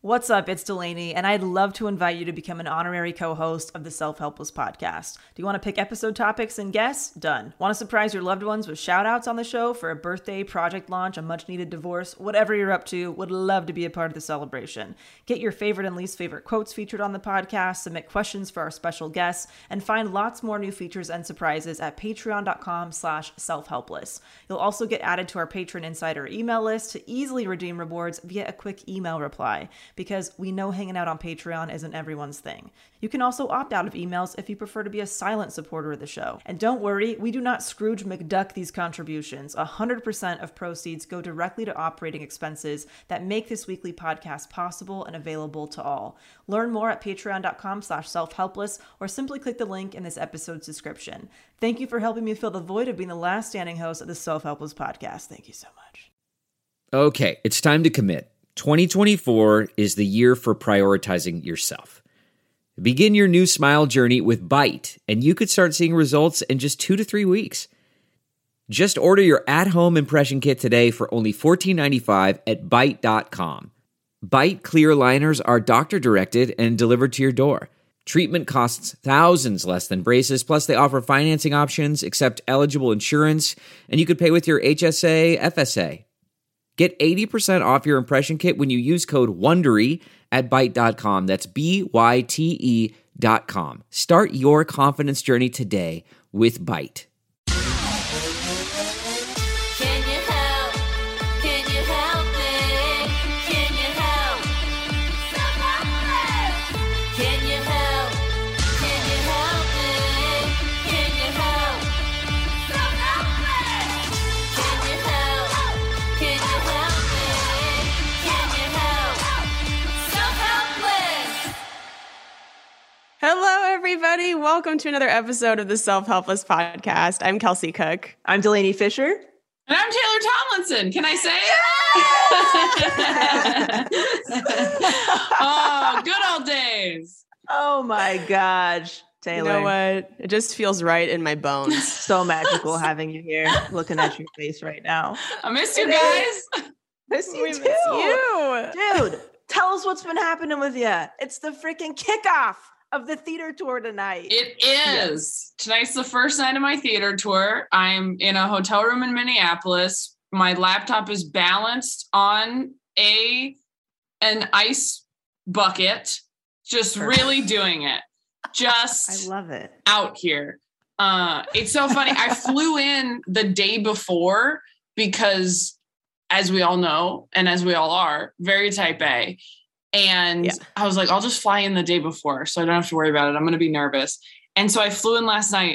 What's up? It's Delaney, and I'd love to invite you to become an honorary co-host of the Self-Helpless podcast. Do you want to pick episode topics and guests? Done. Want to surprise your loved ones with shout-outs on the show for a birthday, project launch, a much-needed divorce? Whatever you're up to, would love to be a part of the celebration. Get your favorite and least favorite quotes featured on the podcast, submit questions for our special guests, and find lots more new features and surprises at patreon.com/selfhelpless. You'll also get added to our Patron Insider email list to easily redeem rewards via a quick email reply, because we know hanging out on Patreon isn't everyone's thing. You can also opt out of emails if you prefer to be a silent supporter of the show. And don't worry, we do not Scrooge McDuck these contributions. 100% of proceeds go directly to operating expenses that make this weekly podcast possible and available to all. Learn more at patreon.com/selfhelpless or simply click the link in this episode's description. Thank you for helping me fill the void of being the last standing host of the Self-Helpless podcast. Thank you so much. Okay, it's time to commit. 2024 is the year for prioritizing yourself. Begin your new smile journey with Byte, and you could start seeing results in just 2 to 3 weeks. Just order your at-home impression kit today for only $14.95 at Byte.com. Byte clear liners are doctor-directed and delivered to your door. Treatment costs thousands less than braces, plus they offer financing options, accept eligible insurance, and you could pay with your HSA, FSA. Get 80% off your impression kit when you use code WONDERY at Byte.com. That's BYTE.com. Start your confidence journey today with Byte. Hello, everybody. Welcome to another episode of the Self-Helpless podcast. I'm Kelsey Cook. I'm Delaney Fisher. And I'm Taylor Tomlinson. Can I say it? Oh, good old days. Oh my gosh, Taylor. You know what? It just feels right in my bones. So magical having you here, looking at your face right now. I missed you guys. Miss you We too. miss you. Dude, tell us what's been happening with you. It's the freaking kickoff of the theater tour tonight. It is. Yes. Tonight's the first night of my theater tour. I'm in a hotel room in Minneapolis. My laptop is balanced on an ice bucket. Just really doing it. Just I love it. Out here. It's so funny. I flew in the day before because, as we all know, and as we all are, very type A. And I was like, I'll just fly in the day before so I don't have to worry about it. I'm going to be nervous. And so I flew in last night.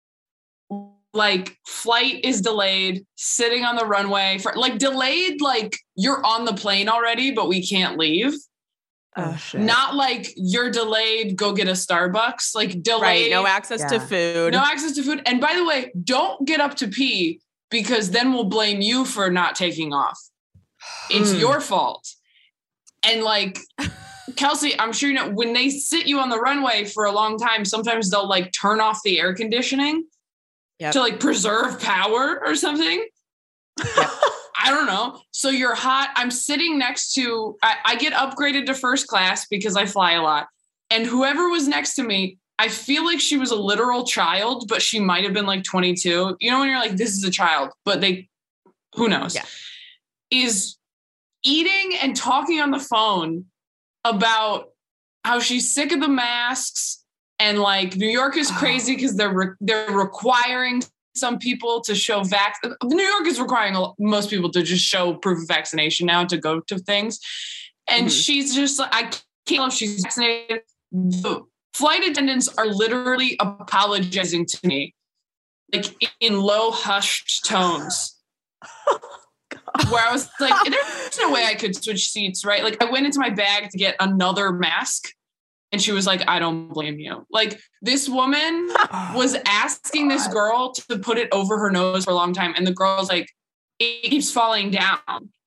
Like, flight is delayed, sitting on the runway for delayed, like you're on the plane already, but we can't leave. Oh, shit. Not like you're delayed, go get a Starbucks, like delayed. Right, no access to food. No access to food. And by the way, don't get up to pee because then we'll blame you for not taking off. It's your fault. And like, Kelsey, I'm sure you know, when they sit you on the runway for a long time, sometimes they'll like turn off the air conditioning to like preserve power or something. Yep. I don't know. So you're hot. I'm sitting next to, I get upgraded to first class because I fly a lot. And whoever was next to me, I feel like she was a literal child, but she might have been like 22. You know, when you're like, this is a child, but who knows, is eating and talking on the phone about how she's sick of the masks and like New York is crazy because they're requiring some people to show New York is requiring most people to just show proof of vaccination now to go to things. And she's just like, I can't tell if she's vaccinated. The flight attendants are literally apologizing to me, like in low hushed tones. Where I was like, there's no way I could switch seats, right? Like I went into my bag to get another mask and she was like, I don't blame you. Like this woman was asking this girl to put it over her nose for a long time. And the girl's like, it keeps falling down.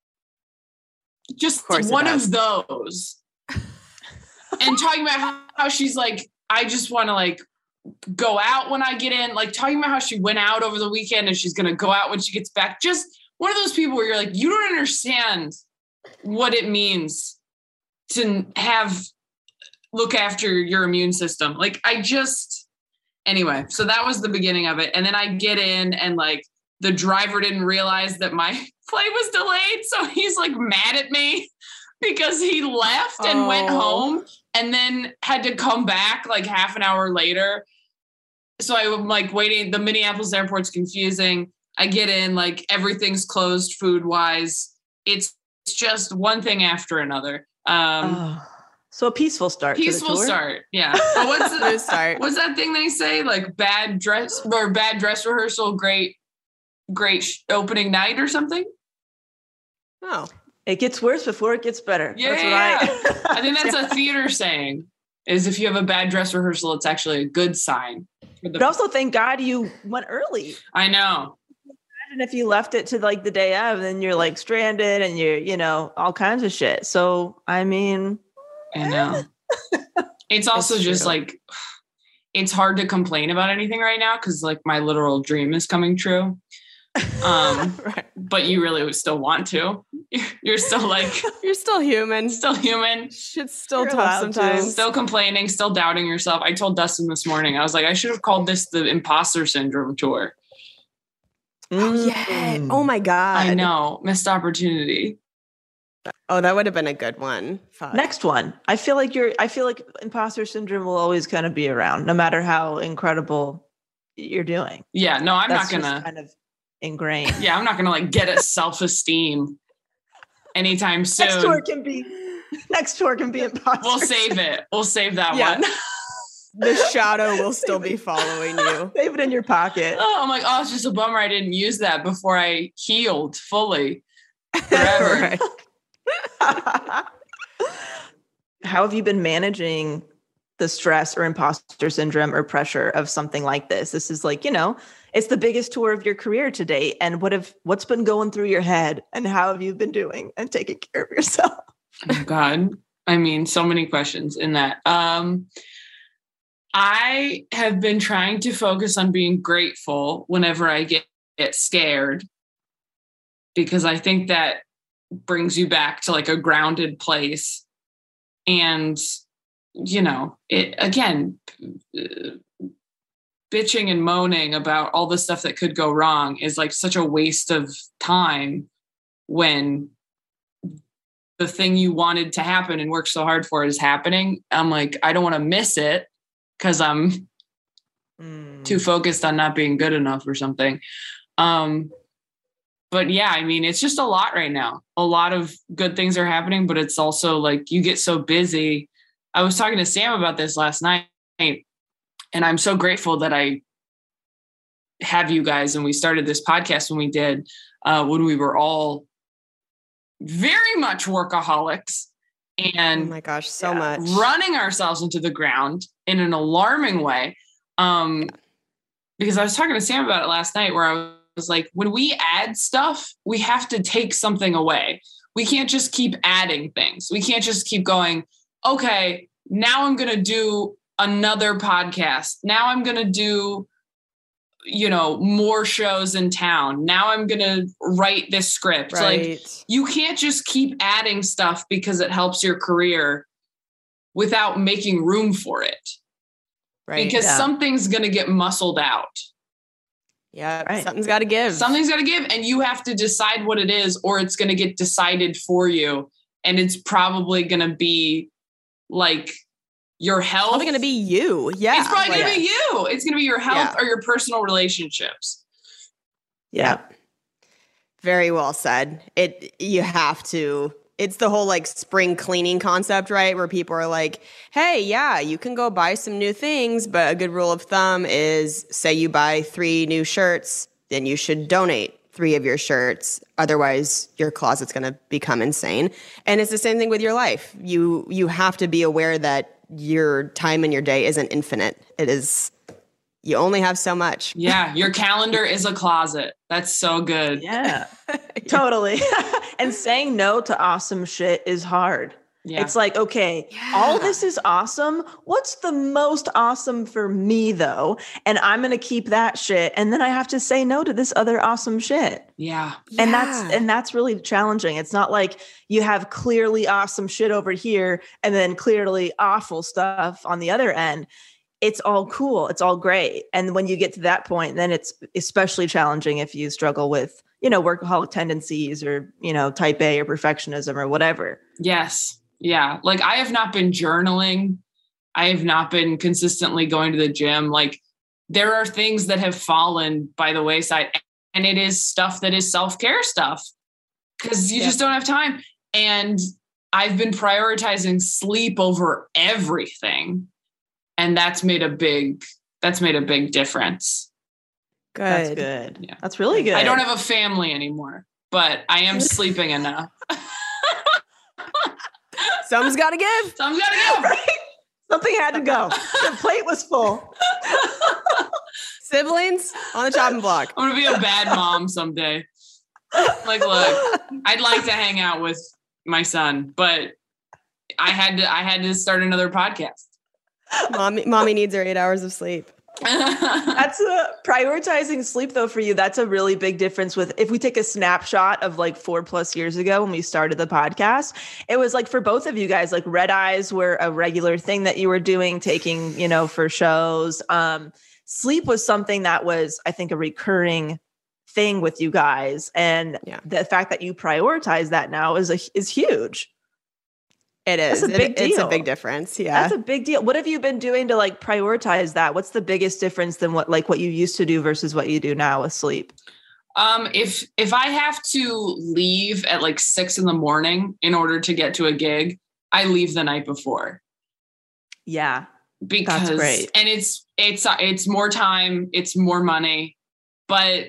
Just one of those. And talking about how she's like, I just want to like go out when I get in, like talking about how she went out over the weekend and she's going to go out when she gets back. Just one of those people where you're like, you don't understand what it means to look after your immune system. Like anyway, so that was the beginning of it. And then I get in and like the driver didn't realize that my flight was delayed. So he's like mad at me because he left and went home and then had to come back like half an hour later. So I'm like waiting. The Minneapolis airport's confusing. I get in, like everything's closed food wise. It's just one thing after another. So a peaceful start. Peaceful start. Yeah. But what's that thing they say? Like bad dress rehearsal, great opening night or something. Oh, it gets worse before it gets better. Yeah. That's what I think that's a theater saying, is if you have a bad dress rehearsal, it's actually a good sign. But also thank God you went early. I know. Imagine if you left it to like the day of, then you're like stranded and you're, all kinds of shit. So, I mean, I know. It's also just like, it's hard to complain about anything right now because like my literal dream is coming true. Right. But you really would still want to. You're still like, you're still human. Shit's still tough sometimes. Still complaining, still doubting yourself. I told Dustin this morning, I was like, I should have called this the imposter syndrome tour. Oh yeah. Oh my God. I know. Missed opportunity. Oh, that would have been a good one. Fuck. Next one. I feel like imposter syndrome will always kind of be around, no matter how incredible you're doing. Yeah, no, That's not gonna just kind of ingrained. Yeah, I'm not gonna like get a self-esteem anytime soon. Next tour can be imposter. We'll save it. We'll save that one. The shadow will still be following you. Save it in your pocket. Oh, I'm like, it's just a bummer I didn't use that before I healed fully. Forever. How have you been managing the stress or imposter syndrome or pressure of something like this? This is like, it's the biggest tour of your career to date. And what's been going through your head and how have you been doing and taking care of yourself? Oh God. I mean, so many questions in that. I have been trying to focus on being grateful whenever I get scared, because I think that brings you back to like a grounded place. And, it again, bitching and moaning about all the stuff that could go wrong is like such a waste of time when the thing you wanted to happen and worked so hard for is happening. I'm like, I don't want to miss it because I'm too focused on not being good enough or something. But yeah, I mean, it's just a lot right now. A lot of good things are happening, but it's also like you get so busy. I was talking to Sam about this last night, and I'm so grateful that I have you guys. And we started this podcast when we did, when we were all very much workaholics and oh my gosh, so much running ourselves into the ground in an alarming way. Because I was talking to Sam about it last night, where I was like, when we add stuff, we have to take something away. We can't just keep adding things. We can't just keep going, okay, now I'm going to do another podcast. Now I'm going to do, more shows in town. Now I'm going to write this script. Right. Like, you can't just keep adding stuff because it helps your career without making room for it. Right. Because something's going to get muscled out. Yeah. Right. Something's got to give. Something's got to give. And you have to decide what it is, or it's going to get decided for you. And it's probably going to be like your health. It's probably going to be you. Yeah. It's probably going to be you. It's going to be your health or your personal relationships. Yeah. Very well said. You have to. It's the whole like spring cleaning concept, right? Where people are like, hey, yeah, you can go buy some new things, but a good rule of thumb is, say you buy 3 new shirts, then you should donate 3 of your shirts. Otherwise, your closet's going to become insane. And it's the same thing with your life. You have to be aware that your time in your day isn't infinite. It is, you only have so much. Yeah, your calendar is a closet. That's so good. Yeah, totally. And saying no to awesome shit is hard. Yeah. It's like, okay, all this is awesome. What's the most awesome for me though? And I'm going to keep that shit. And then I have to say no to this other awesome shit. Yeah. And that's really challenging. It's not like you have clearly awesome shit over here and then clearly awful stuff on the other end. It's all cool. It's all great. And when you get to that point, then it's especially challenging if you struggle with, workaholic tendencies or, type A or perfectionism or whatever. Yes. Yeah. Like I have not been journaling. I have not been consistently going to the gym. Like there are things that have fallen by the wayside, and it is stuff that is self-care stuff because you just don't have time. And I've been prioritizing sleep over everything. And that's made a big difference. Good. That's good. Yeah. That's really good. I don't have a family anymore, but I am sleeping enough. Some's got to give. Right? Something had to go. The plate was full. Siblings on the chopping block. I'm going to be a bad mom someday. Like, look, I'd like to hang out with my son, but I had to start another podcast. Mommy needs her 8 hours of sleep. That's prioritizing sleep though for you. That's a really big difference with if we take a snapshot of like 4+ years ago when we started the podcast, it was like for both of you guys, like red eyes were a regular thing that you were doing, taking, for shows. Sleep was something that was, I think, a recurring thing with you guys. And the fact that you prioritize that now is huge. It is. That's a big deal. It's a big difference. Yeah. That's a big deal. What have you been doing to like prioritize that? What's the biggest difference than what you used to do versus what you do now with sleep? If I have to leave at like 6 a.m. in order to get to a gig, I leave the night before. Yeah. Because that's great. And it's more time, it's more money, but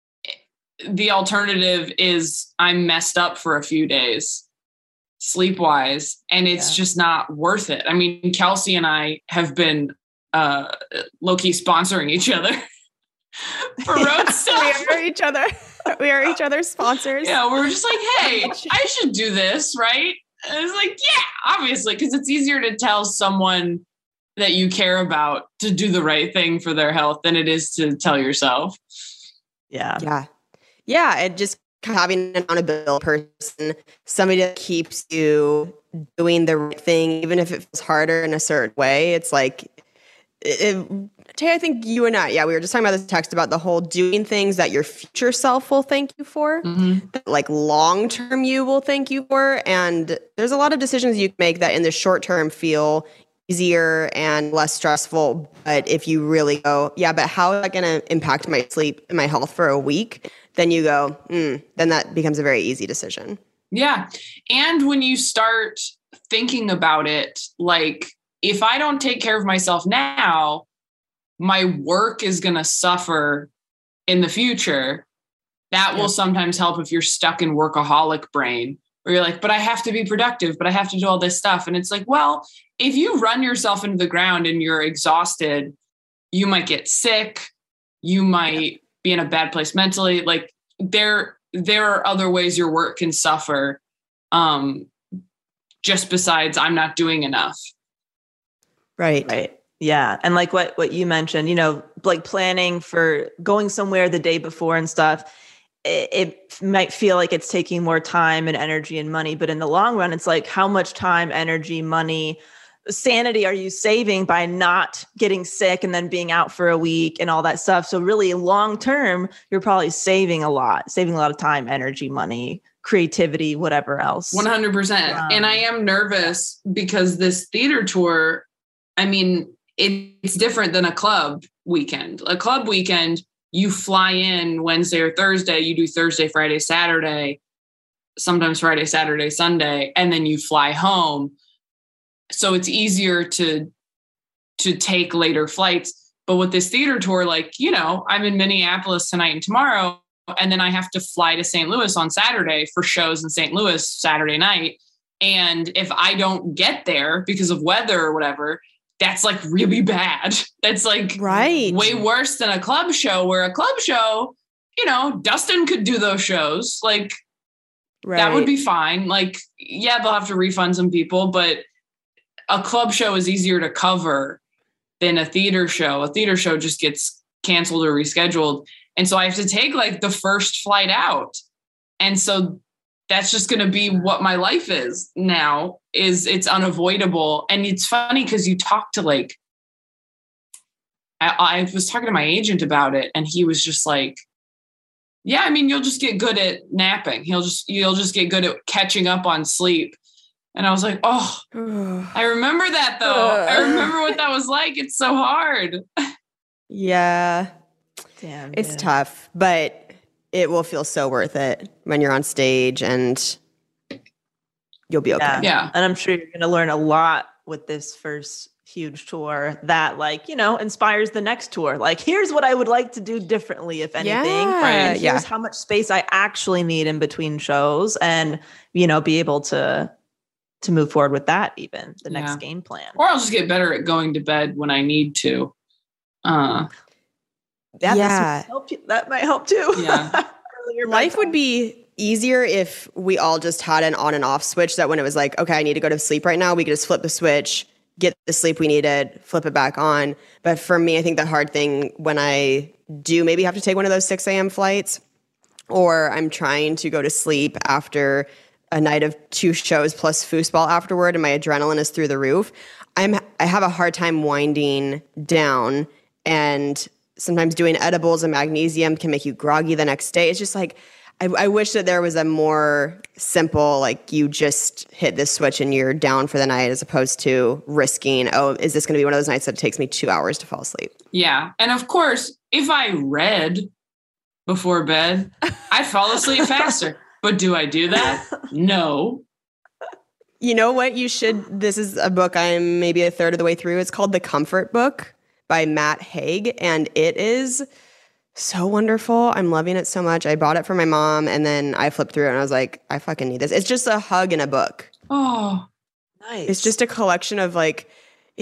the alternative is I'm messed up for a few days sleep-wise, and it's just not worth it. I mean, Kelsey and I have been low-key sponsoring each other for road stuff. We are each other's sponsors. Yeah, we're just like, hey, I should do this, right? And it's like, yeah, obviously, because it's easier to tell someone that you care about to do the right thing for their health than it is to tell yourself. Yeah. It just having an accountability person, somebody that keeps you doing the right thing, even if it feels harder in a certain way. It's like, Tay, I think you and I, we were just talking about this text about the whole doing things that your future self will thank you for, that like long-term you will thank you for. And there's a lot of decisions you can make that in the short term feel easier and less stressful. But if you really go, but how is that going to impact my sleep and my health for a week? Then you go, then that becomes a very easy decision. Yeah. And when you start thinking about it, like if I don't take care of myself now, my work is going to suffer in the future. That will sometimes help if you're stuck in workaholic brain where you're like, but I have to be productive, but I have to do all this stuff. And it's like, well, if you run yourself into the ground and you're exhausted, you might get sick. You might be in a bad place mentally. Like there are other ways your work can suffer. Just besides I'm not doing enough. Right. Yeah. And like what you mentioned, like planning for going somewhere the day before and stuff, it might feel like it's taking more time and energy and money, but in the long run, it's like how much time, energy, money, sanity are you saving by not getting sick and then being out for a week and all that stuff? So really long term, you're probably saving a lot of time, energy, money, creativity, whatever else. 100%. And I am nervous because this theater tour, I mean, it's different than a club weekend. A club weekend, you fly in Wednesday or Thursday, you do Thursday, Friday, Saturday, sometimes Friday, Saturday, Sunday, and then you fly home. So it's easier to take later flights. But with this theater tour, like, I'm in Minneapolis tonight and tomorrow, and then I have to fly to St. Louis on Saturday for shows in St. Louis Saturday night. And if I don't get there because of weather or whatever, that's like really bad. That's like way worse than a club show, where a club show, Dustin could do those shows. Like That would be fine. Like, yeah, they'll have to refund some people, but a club show is easier to cover than a theater show. A theater show just gets canceled or rescheduled. And so I have to take like the first flight out. And so that's just going to be what my life is now, is it's unavoidable. And it's funny because you talk to like, I was talking to my agent about it, and he was just like, yeah, I mean, you'll just get good at napping. You'll just get good at catching up on sleep. And I was like, oh, I remember that though. I remember what that was like. It's so hard. Yeah. Damn. It's tough, but it will feel so worth it when you're on stage, and you'll be okay. Yeah. And I'm sure you're going to learn a lot with this first huge tour that, like, you know, inspires the next tour. Like, here's what I would like to do differently, if anything. Yeah. And here's how much space I actually need in between shows, and, you know, be able to move forward with that, even the next game plan. Or I'll just get better at going to bed when I need to. That might help too. Yeah. Life would be easier if we all just had an on and off switch, that when it was like, okay, I need to go to sleep right now, we could just flip the switch, get the sleep we needed, flip it back on. But for me, I think the hard thing when I do maybe have to take one of those 6 a.m. flights, or I'm trying to go to sleep after a night of 2 shows plus foosball afterward, and my adrenaline is through the roof, I have a hard time winding down, and sometimes doing edibles and magnesium can make you groggy the next day. It's just like, I wish that there was a more simple, like, you just hit this switch and you're down for the night, as opposed to risking, oh, is this going to be one of those nights that it takes me 2 hours to fall asleep? Yeah. And of course, if I read before bed, I'd fall asleep faster. But do I do that? No. You know what you should, this is a book I'm maybe a third of the way through. It's called The Comfort Book by Matt Haig, and it is so wonderful. I'm loving it so much. I bought it for my mom, and then I flipped through it and I was like, I fucking need this. It's just a hug in a book. Oh, nice. It's just a collection of, like,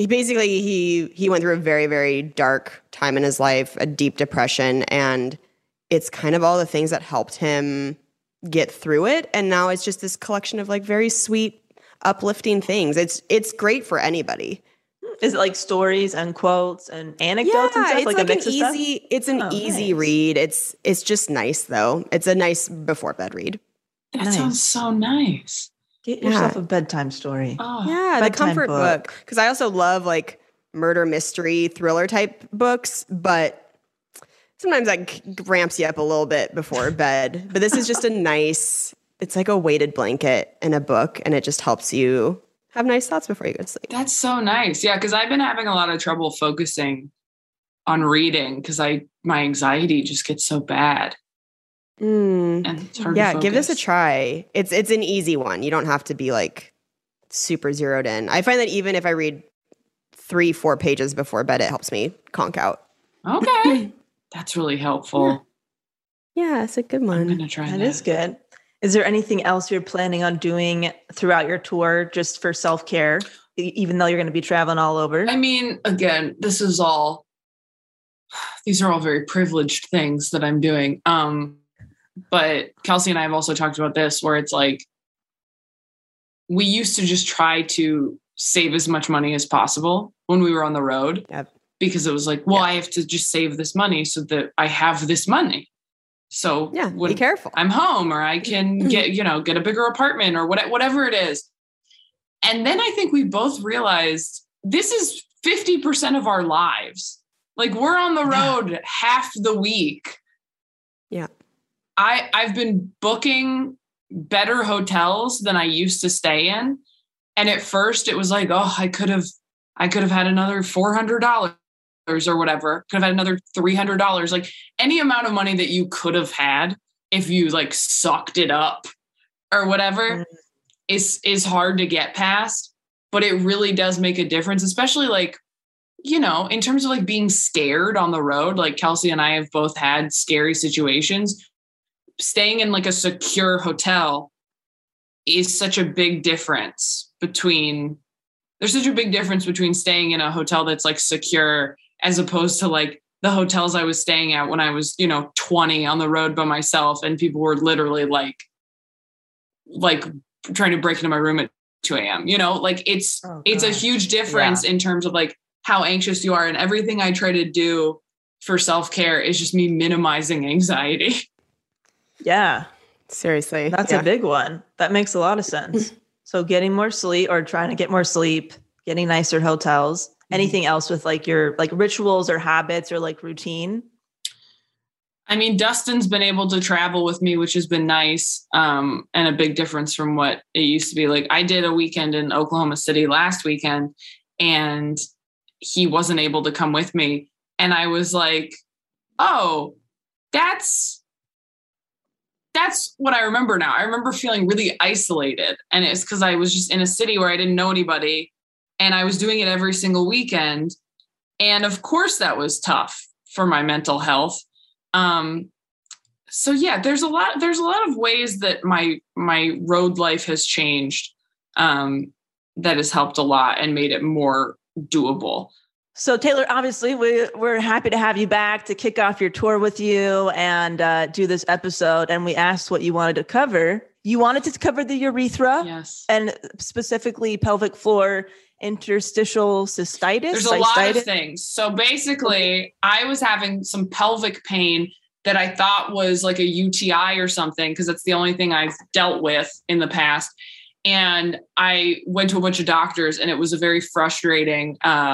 he went through a very, very dark time in his life, a deep depression, and it's kind of all the things that helped him get through it. And now it's just this collection of, like, very sweet, uplifting things. It's great for anybody. Is it like stories and quotes and anecdotes and stuff? It's like a mix an of stuff? It's an easy read. It's just nice though. It's a nice before bed read. That sounds so nice. Get yourself a bedtime story. Oh, Yeah, the bedtime comfort book. Because I also love, like, murder mystery thriller type books, but sometimes that ramps you up a little bit before bed. But this is just a nice, it's like a weighted blanket in a book, and it just helps you have nice thoughts before you go to sleep. That's so nice. Yeah, because I've been having a lot of trouble focusing on reading because my anxiety just gets so bad. And it's hard to focus. Give this a try. It's an easy one. You don't have to be, like, super zeroed in. I find that even if I read 3-4 pages before bed, it helps me conk out. Okay. That's really helpful. Yeah, it's a good one. I'm going to try that. That is good. Is there anything else you're planning on doing throughout your tour just for self-care, even though you're going to be traveling all over? I mean, again, these are all very privileged things that I'm doing. But Kelsey and I have also talked about this, where it's like, we used to just try to save as much money as possible when we were on the road. Yep. Because it was like, I have to just save this money so that I have this money. So be careful. I'm home, or I can get a bigger apartment, or whatever it is. And then I think we both realized this is 50% of our lives. Like, we're on the road half the week. Yeah. I've been booking better hotels than I used to stay in. And at first it was like, I could have had another $400 or whatever, could have had another $300, like any amount of money that you could have had if you, like, sucked it up or whatever is hard to get past, but it really does make a difference, especially, like, in terms of, like, being scared on the road. Like, Kelsey and I have both had scary situations. Staying in, like, a secure hotel is such a big difference between staying in a hotel that's, like, secure as opposed to, like, the hotels I was staying at when I was, 20 on the road by myself, and people were literally, like, like trying to break into my room at 2 a.m. Like it's a huge difference in terms of like how anxious you are, and everything I try to do for self-care is just me minimizing anxiety. Yeah. Seriously. That's a big one. That makes a lot of sense. So getting more sleep, or trying to get more sleep, getting nicer hotels, anything else with like your like rituals or habits or like routine? I mean, Dustin's been able to travel with me, which has been nice, and a big difference from what it used to be. Like I did a weekend in Oklahoma City last weekend, and he wasn't able to come with me. And I was like, oh, that's what I remember now. I remember feeling really isolated, and it's because I was just in a city where I didn't know anybody, and I was doing it every single weekend. And of course that was tough for my mental health. So yeah, there's a lot of ways that my road life has changed, that has helped a lot and made it more doable. So Taylor, obviously we're happy to have you back to kick off your tour with you and do this episode. And we asked what you wanted to cover. You wanted to cover the urethra, yes, and specifically pelvic floor interstitial cystitis. There's a lot of things. So basically, I was having some pelvic pain that I thought was like a UTI or something, because that's the only thing I've dealt with in the past. And I went to a bunch of doctors, and it was a very frustrating,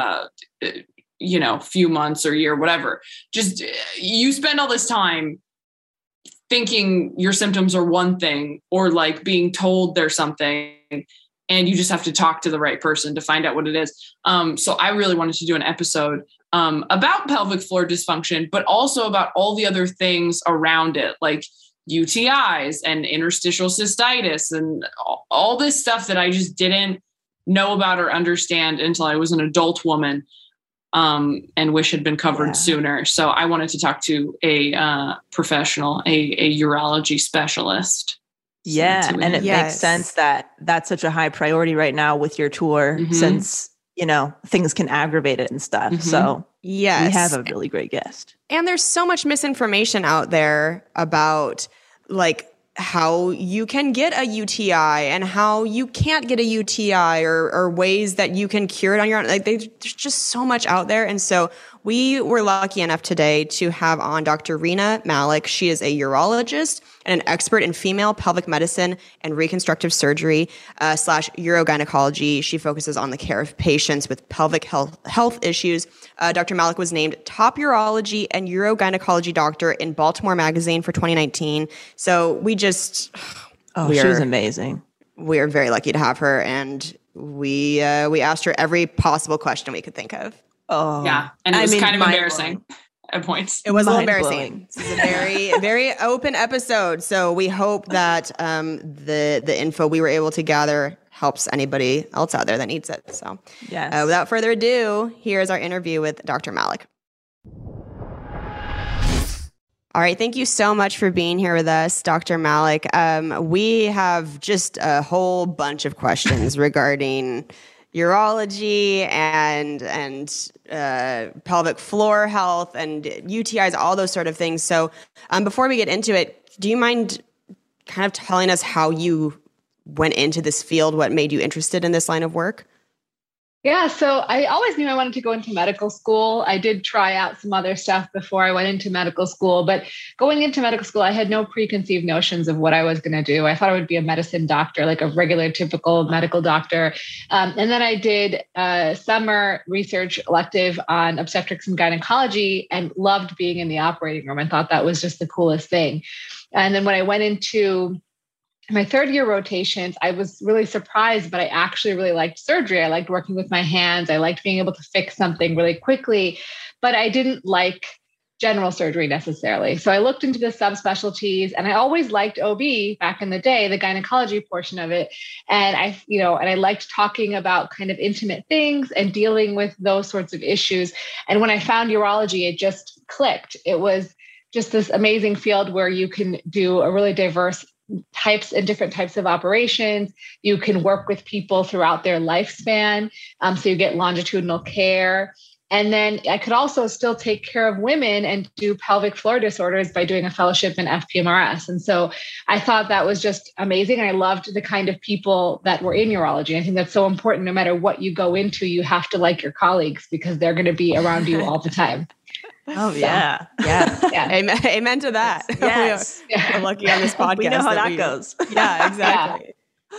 few months or year, whatever. Just you spend all this time thinking your symptoms are one thing, or like being told there's something, and you just have to talk to the right person to find out what it is. So I really wanted to do an episode about pelvic floor dysfunction, but also about all the other things around it, like UTIs and interstitial cystitis and all this stuff that I just didn't know about or understand until I was an adult woman, and wish had been covered sooner. So I wanted to talk to a professional, a urology specialist. Yeah. And it makes sense that that's such a high priority right now with your tour, since, things can aggravate it and stuff. So we have a really great guest. And there's so much misinformation out there about like how you can get a UTI and how you can't get a UTI, or ways that you can cure it on your own. Like there's just so much out there. And so we were lucky enough today to have on Dr. Rena Malik. She is a urologist and an expert in female pelvic medicine and reconstructive surgery / urogynecology. She focuses on the care of patients with pelvic health issues. Dr. Malik was named top urology and urogynecology doctor in Baltimore Magazine for 2019. So we just... she was amazing. We are very lucky to have her, and we asked her every possible question we could think of. Oh, yeah. And it was kind of embarrassing at points. It was a little embarrassing. This is a very, very open episode. So we hope that the info we were able to gather helps anybody else out there that needs it. So without further ado, here's our interview with Dr. Malik. All right. Thank you so much for being here with us, Dr. Malik. We have just a whole bunch of questions regarding urology and pelvic floor health and UTIs, all those sort of things. So before we get into it, do you mind kind of telling us how you went into this field, what made you interested in this line of work? Yeah, so I always knew I wanted to go into medical school. I did try out some other stuff before I went into medical school, but going into medical school, I had no preconceived notions of what I was going to do. I thought I would be a medicine doctor, like a regular, typical medical doctor. And then I did a summer research elective on obstetrics and gynecology and loved being in the operating room. I thought that was just the coolest thing. And then when I went into my third year rotations, I was really surprised, but I actually really liked surgery. I liked working with my hands. I liked being able to fix something really quickly, but I didn't like general surgery necessarily. So I looked into the subspecialties, and I always liked OB back in the day, the gynecology portion of it. And I liked talking about kind of intimate things and dealing with those sorts of issues. And when I found urology, it just clicked. It was just this amazing field where you can do a really diverse different types of operations. You can work with people throughout their lifespan. So you get longitudinal care. And then I could also still take care of women and do pelvic floor disorders by doing a fellowship in FPMRS. And so I thought that was just amazing. I loved the kind of people that were in urology. I think that's so important. No matter what you go into, you have to like your colleagues because they're going to be around you all the time. Oh, yeah. Yeah. Amen to that. Yes. We're lucky on this podcast. We know how that goes. Yeah, exactly.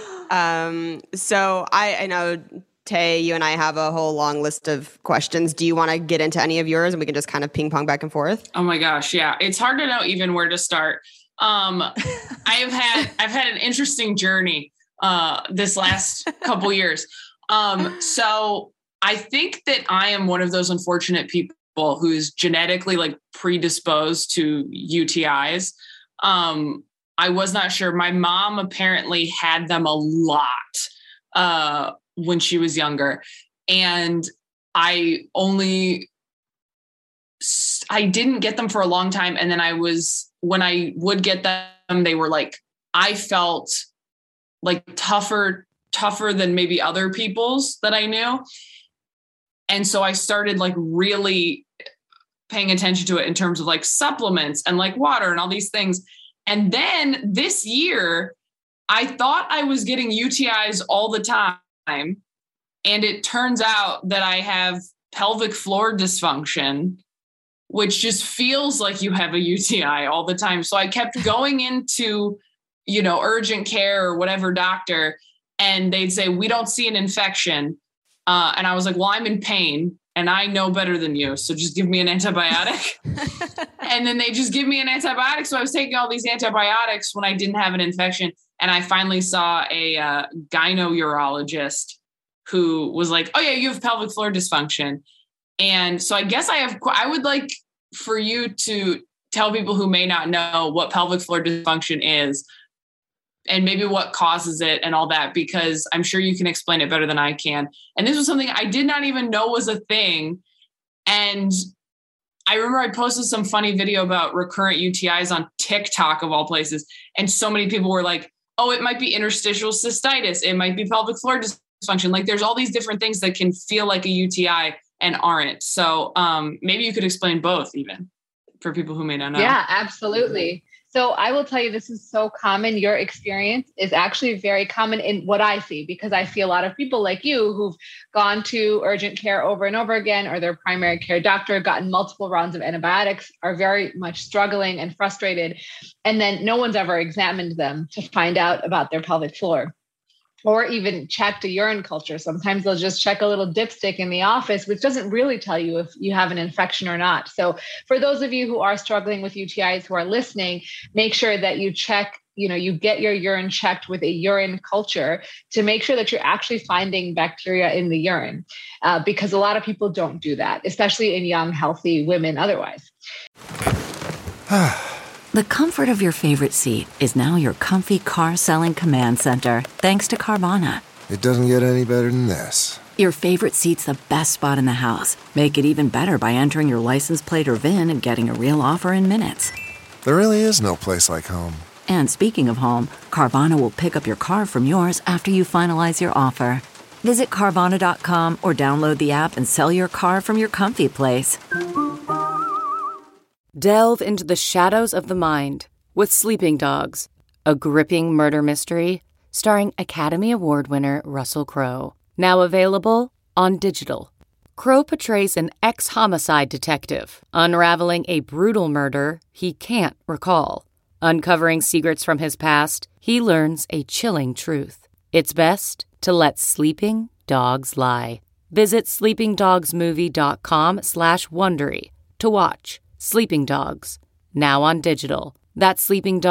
So I know, Tay, you and I have a whole long list of questions. Do you want to get into any of yours and we can just kind of ping pong back and forth? Oh my gosh. Yeah. It's hard to know even where to start. I've had an interesting journey this last couple years. So I think that I am one of those unfortunate people who's genetically like predisposed to UTIs. I was not sure. My mom apparently had them a lot when she was younger. And I didn't get them for a long time. And then when I would get them, they were like, I felt like tougher than maybe other people's that I knew. And so I started like really paying attention to it in terms of like supplements and like water and all these things. And then this year, I thought I was getting UTIs all the time. And it turns out that I have pelvic floor dysfunction, which just feels like you have a UTI all the time. So I kept going into, urgent care or whatever doctor, and they'd say, we don't see an infection. And I was like, well, I'm in pain and I know better than you. So just give me an antibiotic. And then they just give me an antibiotic. So I was taking all these antibiotics when I didn't have an infection. And I finally saw a gyno-urologist who was like, oh yeah, you have pelvic floor dysfunction. And so I guess I would like for you to tell people who may not know what pelvic floor dysfunction is and maybe what causes it and all that, because I'm sure you can explain it better than I can. And this was something I did not even know was a thing. And I remember I posted some funny video about recurrent UTIs on TikTok of all places. And so many people were like, oh, it might be interstitial cystitis. It might be pelvic floor dysfunction. Like there's all these different things that can feel like a UTI and aren't. So maybe you could explain both even for people who may not know. Yeah, absolutely. So I will tell you, this is so common. Your experience is actually very common in what I see, because I see a lot of people like you who've gone to urgent care over and over again, or their primary care doctor, gotten multiple rounds of antibiotics, are very much struggling and frustrated. And then no one's ever examined them to find out about their pelvic floor, or even checked a urine culture. Sometimes they'll just check a little dipstick in the office, which doesn't really tell you if you have an infection or not. So for those of you who are struggling with UTIs who are listening, make sure that you check, you get your urine checked with a urine culture to make sure that you're actually finding bacteria in the urine, because a lot of people don't do that, especially in young, healthy women otherwise. The comfort of your favorite seat is now your comfy car selling command center, thanks to Carvana. It doesn't get any better than this. Your favorite seat's the best spot in the house. Make it even better by entering your license plate or VIN and getting a real offer in minutes. There really is no place like home. And speaking of home, Carvana will pick up your car from yours after you finalize your offer. Visit Carvana.com or download the app and sell your car from your comfy place. Delve into the shadows of the mind with Sleeping Dogs, a gripping murder mystery starring Academy Award winner Russell Crowe. Now available on digital. Crowe portrays an ex-homicide detective unraveling a brutal murder he can't recall. Uncovering secrets from his past, he learns a chilling truth. It's best to let sleeping dogs lie. Visit sleepingdogsmovie.com/Wondery to watch Sleeping Dogs, now on digital. That's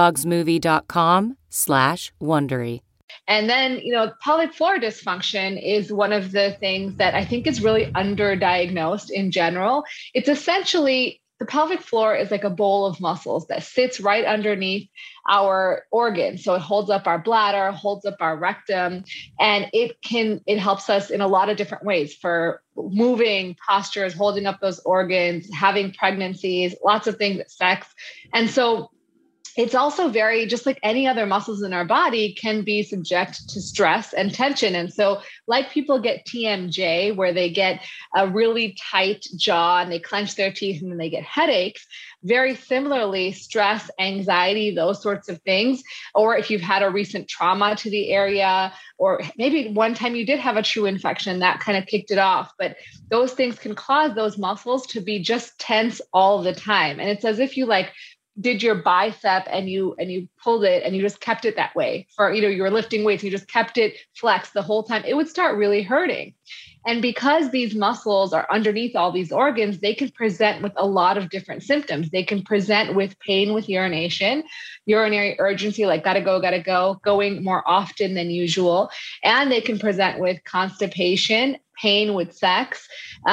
sleepingdogsmovie.com/Wondery. And then, pelvic floor dysfunction is one of the things that I think is really underdiagnosed in general. It's essentially, the pelvic floor is like a bowl of muscles that sits right underneath our organs. So it holds up our bladder, holds up our rectum, and it helps us in a lot of different ways for moving, postures, holding up those organs, having pregnancies, lots of things, sex. And so it's also very, just like any other muscles in our body, can be subject to stress and tension. And so like people get TMJ, where they get a really tight jaw and they clench their teeth and then they get headaches. Very similarly, stress, anxiety, those sorts of things, or if you've had a recent trauma to the area, or maybe one time you did have a true infection that kind of kicked it off, but those things can cause those muscles to be just tense all the time. And it's as if you like did your bicep and you pulled it and you just kept it that way for, you were lifting weights, and you just kept it flexed the whole time, it would start really hurting. And because these muscles are underneath all these organs, they can present with a lot of different symptoms. They can present with pain with urination, urinary urgency, like gotta go, going more often than usual. And they can present with constipation, pain with sex,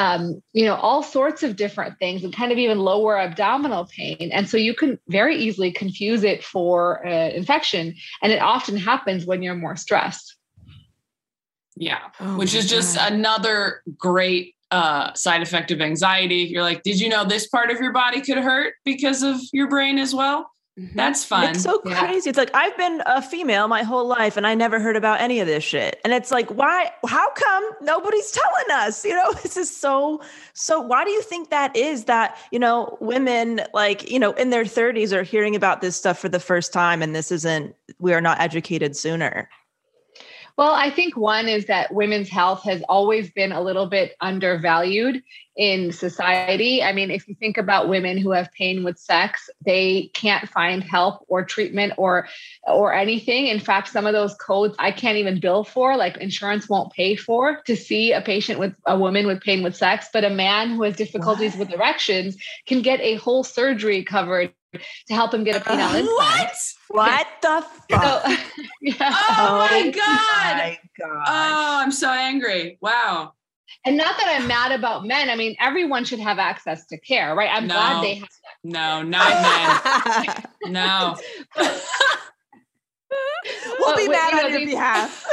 all sorts of different things, and kind of even lower abdominal pain. And so you can very easily confuse it for infection. And it often happens when you're more stressed. Yeah, which is just another great side effect of anxiety. You're like, did you know this part of your body could hurt because of your brain as well? Mm-hmm. That's fun. It's so crazy. It's like, I've been a female my whole life and I never heard about any of this shit. And it's like, why, how come nobody's telling us, this is so why do you think that is, that, women in their 30s are hearing about this stuff for the first time, and we are not educated sooner? Well, I think one is that women's health has always been a little bit undervalued in society. I mean, if you think about women who have pain with sex, they can't find help or treatment or anything. In fact, some of those codes I can't even bill for, like insurance won't pay for, to see a woman with pain with sex. But a man who has difficulties with erections can get a whole surgery covered to help him get a penile implant. What the fuck? So, yeah. Oh my God. Oh, I'm so angry. Wow. And not that I'm mad about men. I mean, everyone should have access to care, right? I'm glad they have that. No, not men. No. We'll be mad on your behalf.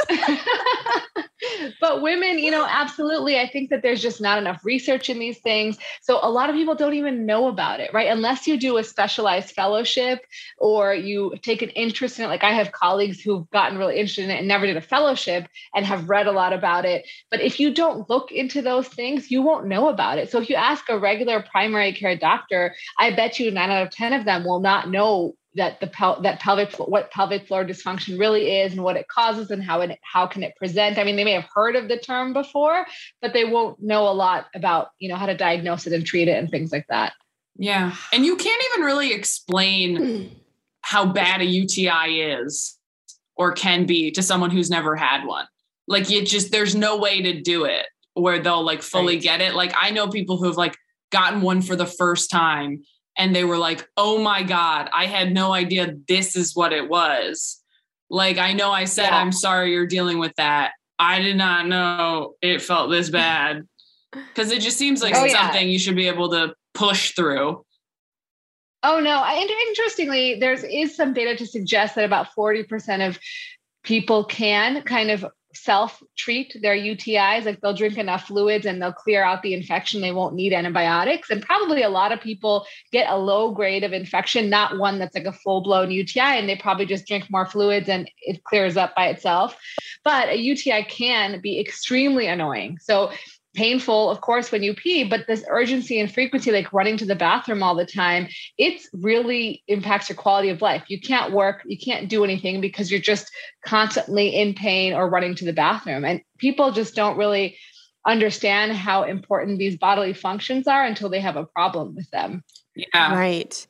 But women, absolutely. I think that there's just not enough research in these things. So a lot of people don't even know about it, right? Unless you do a specialized fellowship or you take an interest in it. Like I have colleagues who've gotten really interested in it and never did a fellowship and have read a lot about it. But if you don't look into those things, you won't know about it. So if you ask a regular primary care doctor, I bet you 9 out of 10 of them will not know that what pelvic floor dysfunction really is and what it causes and how can it present. I mean, they may have heard of the term before, but they won't know a lot about, how to diagnose it and treat it and things like that. Yeah. And you can't even really explain how bad a UTI is or can be to someone who's never had one. Like there's no way to do it where they'll like fully get it. Like I know people who've like gotten one for the first time and they were like, oh my God, I had no idea this is what it was. Like, I know I said, I'm sorry you're dealing with that. I did not know it felt this bad. Because it just seems like something you should be able to push through. Oh, no. And interestingly, there is some data to suggest that about 40% of people can kind of self-treat their UTIs. Like they'll drink enough fluids and they'll clear out the infection. They won't need antibiotics. And probably a lot of people get a low grade of infection, not one that's like a full-blown UTI, and they probably just drink more fluids and it clears up by itself. But a UTI can be extremely annoying. So painful, of course, when you pee, but this urgency and frequency, like running to the bathroom all the time, it really impacts your quality of life. You can't work, you can't do anything because you're just constantly in pain or running to the bathroom. And people just don't really understand how important these bodily functions are until they have a problem with them. Yeah. Right.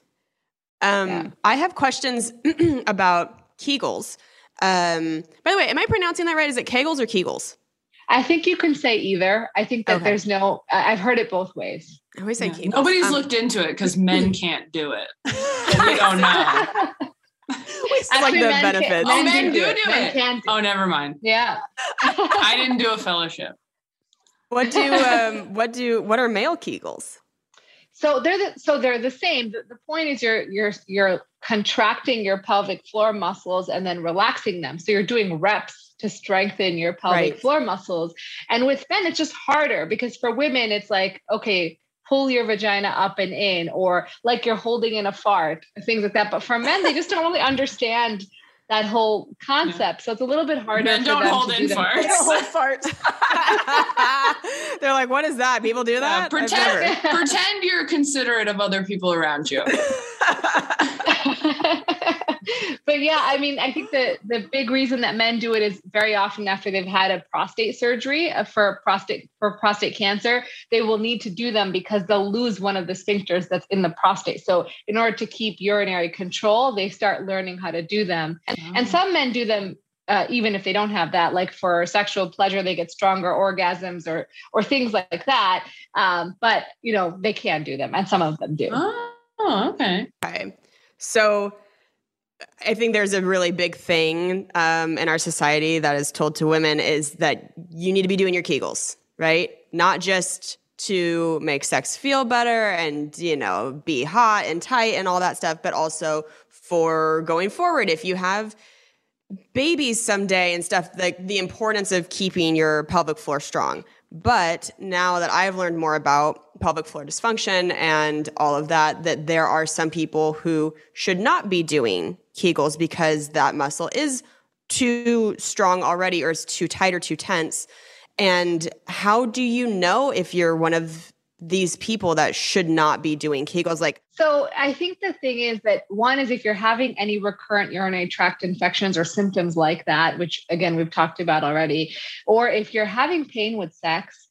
I have questions about Kegels. By the way, am I pronouncing that right? Is it Kegels or Kegels? I think you can say either. I think that there's I've heard it both ways. I always say Kegels. Nobody's looked into it because men can't do it. We don't know. We still like the benefits. Men do it. Oh, never mind. Yeah. I didn't do a fellowship. What are male Kegels? So they're the same. The point is you're contracting your pelvic floor muscles and then relaxing them. So you're doing reps to strengthen your pelvic floor muscles. And with men, it's just harder because for women, it's like, okay, pull your vagina up and in, or like you're holding in a fart, things like that. But for men, they just don't really understand that whole concept. So it's a little bit harder Men for don't them hold to in do farts. They don't hold farts. They're like, what is that? People do that? I've never. Pretend you're considerate of other people around you. But yeah, I mean, I think the big reason that men do it is very often after they've had a prostate surgery for prostate cancer, they will need to do them because they'll lose one of the sphincters that's in the prostate. So in order to keep urinary control, they start learning how to do them. And some men do them even if they don't have that, like for sexual pleasure, they get stronger orgasms or things like that. But they can do them, and some of them do. Oh, okay. Okay. So I think there's a really big thing in our society that is told to women is that you need to be doing your Kegels, right? Not just to make sex feel better and, be hot and tight and all that stuff, but also for going forward. If you have babies someday and stuff, like the importance of keeping your pelvic floor strong. But now that I've learned more about pelvic floor dysfunction and all of that there are some people who should not be doing Kegels because that muscle is too strong already, or it's too tight or too tense. And how do you know if you're one of these people that should not be doing Kegels? So I think the thing is that one is if you're having any recurrent urinary tract infections or symptoms like that, which again, we've talked about already, or if you're having pain with sex,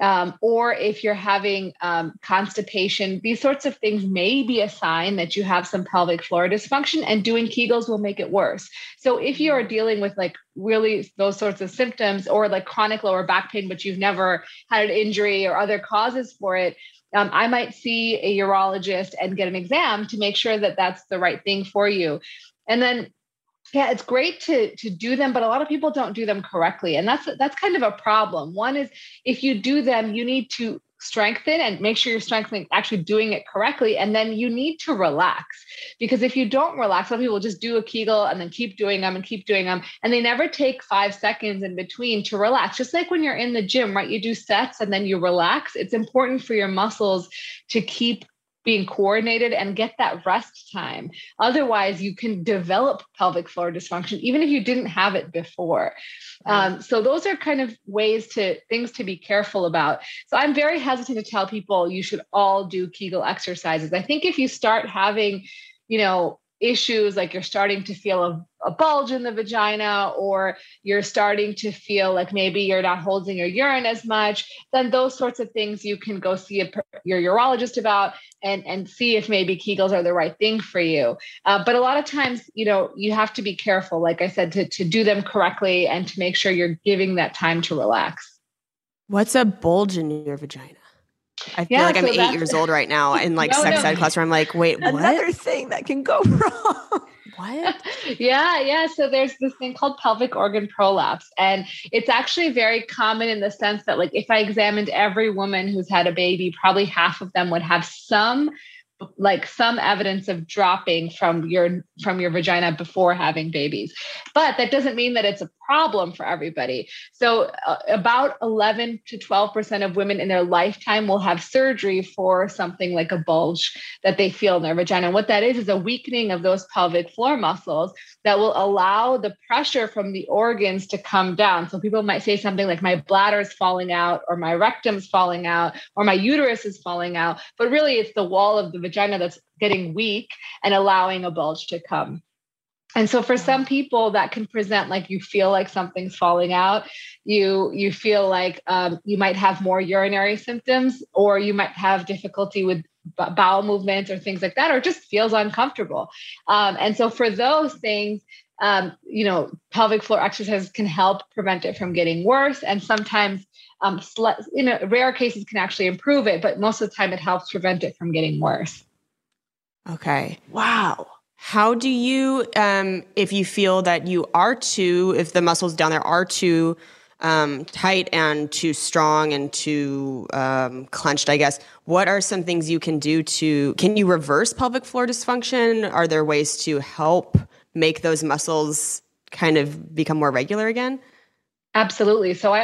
or if you're having constipation, these sorts of things may be a sign that you have some pelvic floor dysfunction, and doing Kegels will make it worse. So if you are dealing with really those sorts of symptoms, or chronic lower back pain, but you've never had an injury or other causes for it, I might see a urologist and get an exam to make sure that that's the right thing for you. And then, yeah, it's great to do them, but a lot of people don't do them correctly. And that's kind of a problem. One is if you do them, you need to strengthen and make sure you're strengthening, actually doing it correctly. And then you need to relax, because if you don't relax, some people just do a Kegel and then keep doing them. And they never take 5 seconds in between to relax. Just like when you're in the gym, right? You do sets and then you relax. It's important for your muscles to keep being coordinated and get that rest time. Otherwise, you can develop pelvic floor dysfunction, even if you didn't have it before. So those are kind of things to be careful about. So I'm very hesitant to tell people you should all do Kegel exercises. I think if you start having, issues like you're starting to feel a bulge in the vagina, or you're starting to feel like maybe you're not holding your urine as much, then those sorts of things you can go see your urologist about and see if maybe Kegels are the right thing for you. But a lot of times, you have to be careful, like I said, to do them correctly and to make sure you're giving that time to relax. What's a bulge in your vagina? I feel like I'm 8 years old right now in sex ed class where I'm like, wait, what? Another thing that can go wrong. What? Yeah. So there's this thing called pelvic organ prolapse. And it's actually very common in the sense that if I examined every woman who's had a baby, probably half of them would have some evidence of dropping from your vagina before having babies. But that doesn't mean that it's a problem for everybody. So about 11 to 12% of women in their lifetime will have surgery for something like a bulge that they feel in their vagina. And what that is a weakening of those pelvic floor muscles that will allow the pressure from the organs to come down. So people might say something like, my bladder is falling out, or my rectum's falling out, or my uterus is falling out. But really it's the wall of the vagina that's getting weak and allowing a bulge to come. And so for some people that can present like you feel like something's falling out, you feel like you might have more urinary symptoms, or you might have difficulty with bowel movements or things like that, or just feels uncomfortable. And so for those things, pelvic floor exercises can help prevent it from getting worse. And sometimes rare cases can actually improve it, but most of the time it helps prevent it from getting worse. Okay. Wow. How do you, if you feel that if the muscles down there are too tight and too strong and too clenched, I guess, what are some things you can do can you reverse pelvic floor dysfunction? Are there ways to help make those muscles kind of become more regular again? Absolutely. So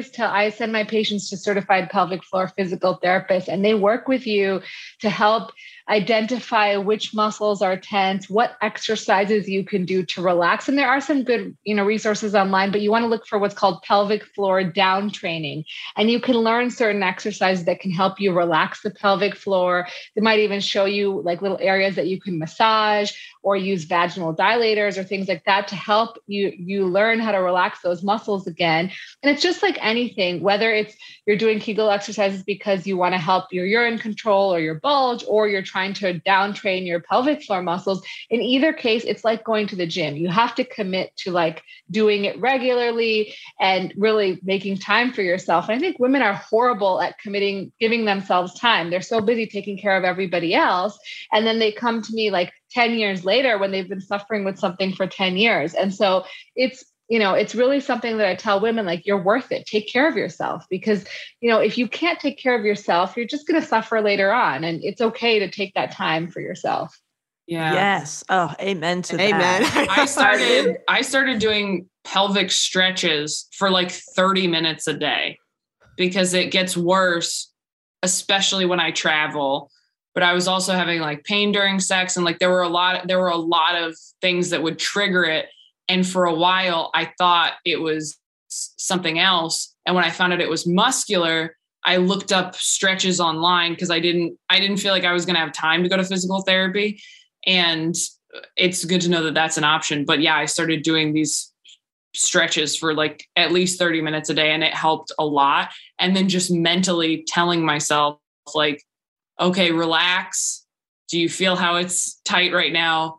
I send my patients to certified pelvic floor physical therapists, and they work with you to help identify which muscles are tense, what exercises you can do to relax. And there are some good, resources online, but you want to look for what's called pelvic floor down training. And you can learn certain exercises that can help you relax the pelvic floor. They might even show you like little areas that you can massage or use vaginal dilators or things like that to help you learn how to relax those muscles again. And it's just like anything, whether it's you're doing Kegel exercises because you want to help your urine control or your bulge, or you're trying to down train your pelvic floor muscles. In either case, it's like going to the gym. You have to commit to like doing it regularly and really making time for yourself. And I think women are horrible at giving themselves time. They're so busy taking care of everybody else. And then they come to me like 10 years later when they've been suffering with something for 10 years. And so it's really something that I tell women, like, you're worth it. Take care of yourself, because, if you can't take care of yourself, you're just going to suffer later on. And it's okay to take that time for yourself. Yeah. Yes. Oh, amen to Amen. that. I started doing pelvic stretches for like 30 minutes a day, because it gets worse, especially when I travel. But I was also having like pain during sex, and like there were a lot of things that would trigger it. And for a while, I thought it was something else. And when I found out it was muscular, I looked up stretches online because I didn't feel like I was going to have time to go to physical therapy. And it's good to know that that's an option. But yeah, I started doing these stretches for like at least 30 minutes a day, and it helped a lot. And then just mentally telling myself like, okay, relax. Do you feel how it's tight right now?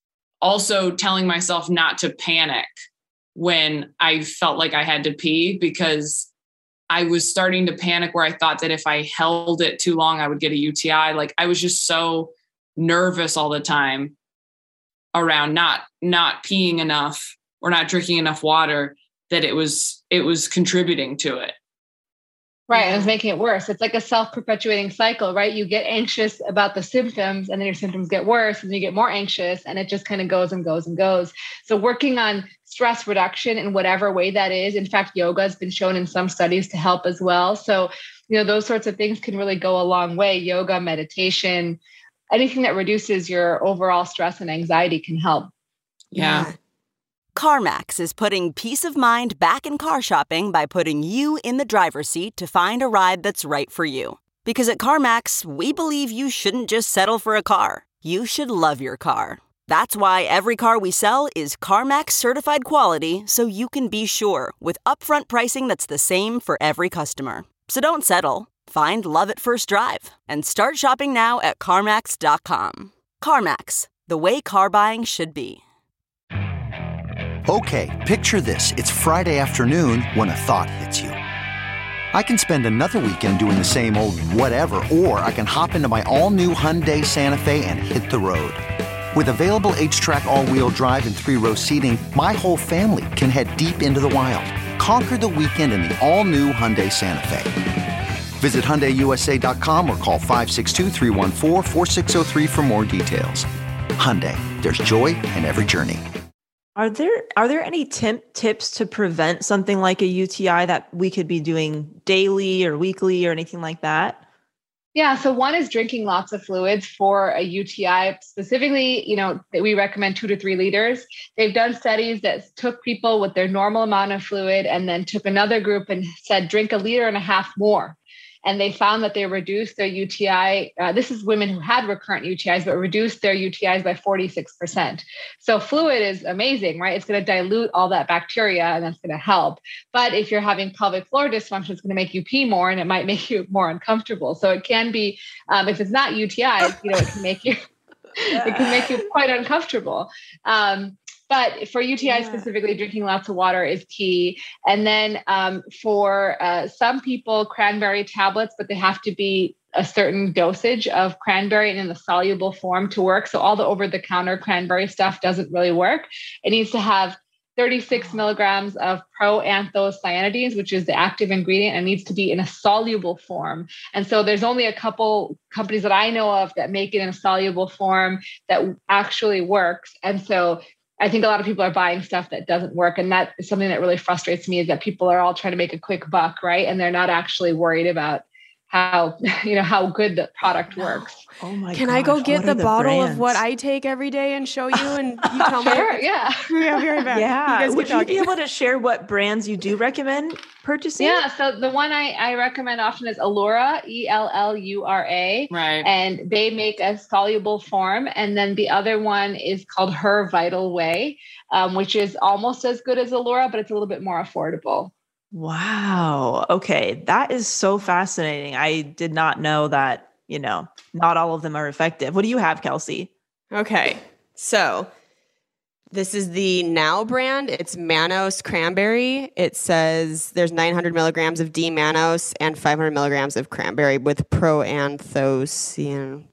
Also telling myself not to panic when I felt like I had to pee, because I was starting to panic where I thought that if I held it too long, I would get a UTI. Like I was just so nervous all the time around not peeing enough or not drinking enough water that it was contributing to it. Right. And it's making it worse. It's like a self-perpetuating cycle, right? You get anxious about the symptoms, and then your symptoms get worse, and then you get more anxious, and it just kind of goes and goes and goes. So working on stress reduction in whatever way that is. In fact, yoga has been shown in some studies to help as well. So, those sorts of things can really go a long way. Yoga, meditation, anything that reduces your overall stress and anxiety can help. Yeah. CarMax is putting peace of mind back in car shopping by putting you in the driver's seat to find a ride that's right for you. Because at CarMax, we believe you shouldn't just settle for a car. You should love your car. That's why every car we sell is CarMax certified quality, so you can be sure with upfront pricing that's the same for every customer. So don't settle. Find love at first drive and start shopping now at CarMax.com. CarMax, the way car buying should be. Okay, picture this. It's Friday afternoon when a thought hits you. I can spend another weekend doing the same old whatever, or I can hop into my all-new Hyundai Santa Fe and hit the road. With available H-Track all-wheel drive and 3-row seating, my whole family can head deep into the wild. Conquer the weekend in the all-new Hyundai Santa Fe. Visit HyundaiUSA.com or call 562-314-4603 for more details. Hyundai, there's joy in every journey. Are there any tips to prevent something like a UTI that we could be doing daily or weekly or anything like that? Yeah. So one is drinking lots of fluids for a UTI. Specifically, we recommend 2 to 3 liters. They've done studies that took people with their normal amount of fluid and then took another group and said, drink 1.5 liters more. And they found that they reduced their UTI. This is women who had recurrent UTIs, but reduced their UTIs by 46%. So fluid is amazing, right? It's going to dilute all that bacteria, and that's going to help. But if you're having pelvic floor dysfunction, it's going to make you pee more, and it might make you more uncomfortable. So it can be, if it's not UTIs, it can make you, it can make you quite uncomfortable. But for UTI specifically, drinking lots of water is key. And then for some people, cranberry tablets, but they have to be a certain dosage of cranberry and in the soluble form to work. So all the over-the-counter cranberry stuff doesn't really work. It needs to have 36 milligrams of proanthocyanidins, which is the active ingredient, and needs to be in a soluble form. And so there's only a couple companies that I know of that make it in a soluble form that actually works. And so I think a lot of people are buying stuff that doesn't work. And that is something that really frustrates me, is that people are all trying to make a quick buck, right? And they're not actually worried about how, how good the product works. Oh my god. Can I go get the bottle of what I take every day and show you, and you tell me? Sure, yeah. Yeah, be right back. Yeah. You Would you be able to share what brands you do recommend purchasing? Yeah. So the one I recommend often is Ellura, Ellura. Right. And they make a soluble form. And then the other one is called Her Vital Way, which is almost as good as Ellura, but it's a little bit more affordable. Wow. Okay. That is so fascinating. I did not know that, not all of them are effective. What do you have, Kelsey? Okay. So this is the Now brand. It's Manos Cranberry. It says there's 900 milligrams of D-mannose and 500 milligrams of cranberry with proanthocyan.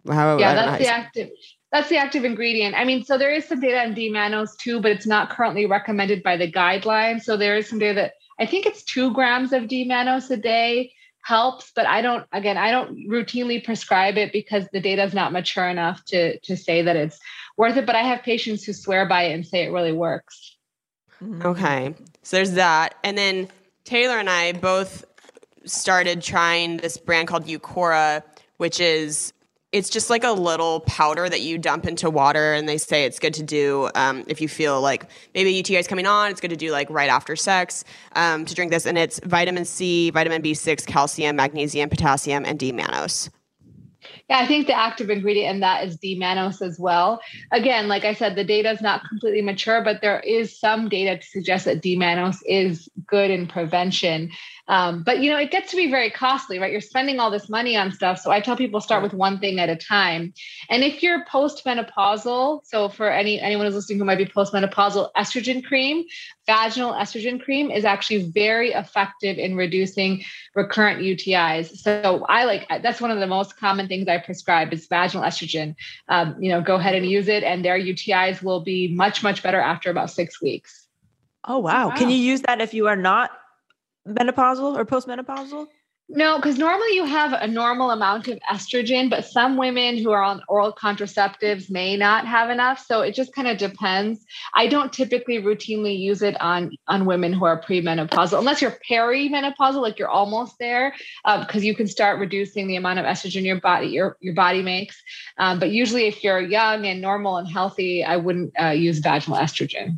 That's the active ingredient. I mean, so there is some data on D-mannose too, but it's not currently recommended by the guidelines. So there is some data that I think it's 2 grams of D-mannose a day helps, but I don't routinely prescribe it because the data is not mature enough to say that it's worth it. But I have patients who swear by it and say it really works. Okay. So there's that. And then Taylor and I both started trying this brand called Eucora, which is, it's just like a little powder that you dump into water, and they say it's good to do if you feel like maybe UTI is coming on. It's good to do like right after sex to drink this, and it's vitamin C, vitamin B6, calcium, magnesium, potassium, and D-mannose. Yeah, I think the active ingredient in that is D-mannose as well. Again, like I said, the data is not completely mature, but there is some data to suggest that D-mannose is good in prevention. But, it gets to be very costly, right? You're spending all this money on stuff. So I tell people start with one thing at a time. And if you're postmenopausal, so for anyone who's listening who might be postmenopausal, estrogen cream, vaginal estrogen cream is actually very effective in reducing recurrent UTIs. So that's one of the most common things I prescribe is vaginal estrogen. Go ahead and use it, and their UTIs will be much, much better after about 6 weeks. Oh, wow. Can you use that if you are not menopausal or postmenopausal? No, because normally you have a normal amount of estrogen, but some women who are on oral contraceptives may not have enough. So it just kind of depends. I don't typically routinely use it on women who are premenopausal, unless you're perimenopausal, like you're almost there, because you can start reducing the amount of estrogen your body makes. But usually if you're young and normal and healthy, I wouldn't use vaginal estrogen.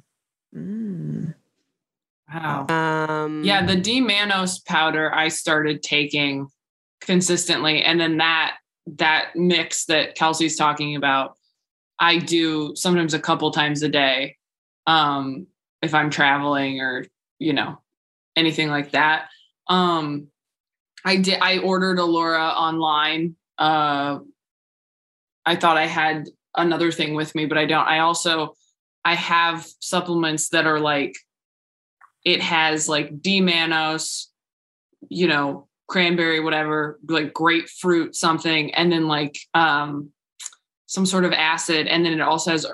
Wow. The D-mannose powder I started taking consistently. And then that mix that Kelsey's talking about, I do sometimes a couple times a day. If I'm traveling or, anything like that. I ordered Ellura online. I thought I had another thing with me, but I don't. I have supplements that are like, it has like D-mannose, cranberry, whatever, like grapefruit something, and then like some sort of acid, and then it also has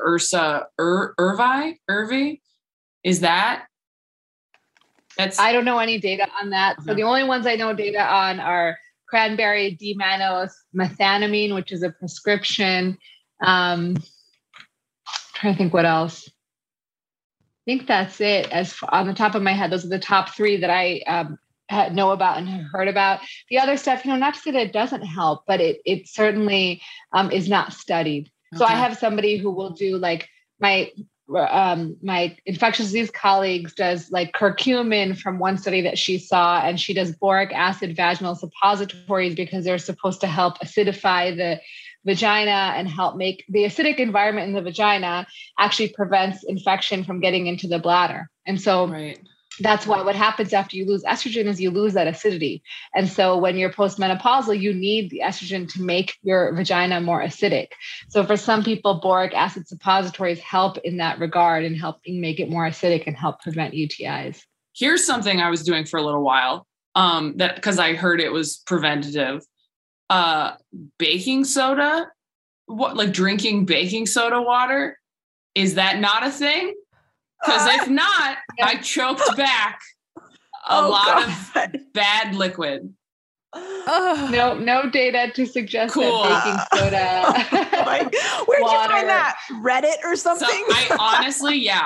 Irvi. Is that? I don't know any data on that. Okay. So the only ones I know data on are cranberry, D-mannose, methanamine, which is a prescription. I'm trying to think what else. I think that's it. As on the top of my head, those are the top 3 that I know about and have heard about. The other stuff, not to say that it doesn't help, but it certainly is not studied. Okay. So I have somebody who will do like my infectious disease colleagues does like curcumin from one study that she saw, and she does boric acid vaginal suppositories because they're supposed to help acidify the vagina and help make the acidic environment in the vagina actually prevents infection from getting into the bladder. And so that's why what happens after you lose estrogen is you lose that acidity. And so when you're postmenopausal, you need the estrogen to make your vagina more acidic. So for some people, boric acid suppositories help in that regard and helping make it more acidic and help prevent UTIs. Here's something I was doing for a little while that because I heard it was preventative. Baking soda, like drinking baking soda water, is that not a thing? Because if not, I choked back a lot of bad liquid. No data to suggest Cool. that baking soda. Like, where'd you water. find that? Reddit or So something? I honestly, yeah,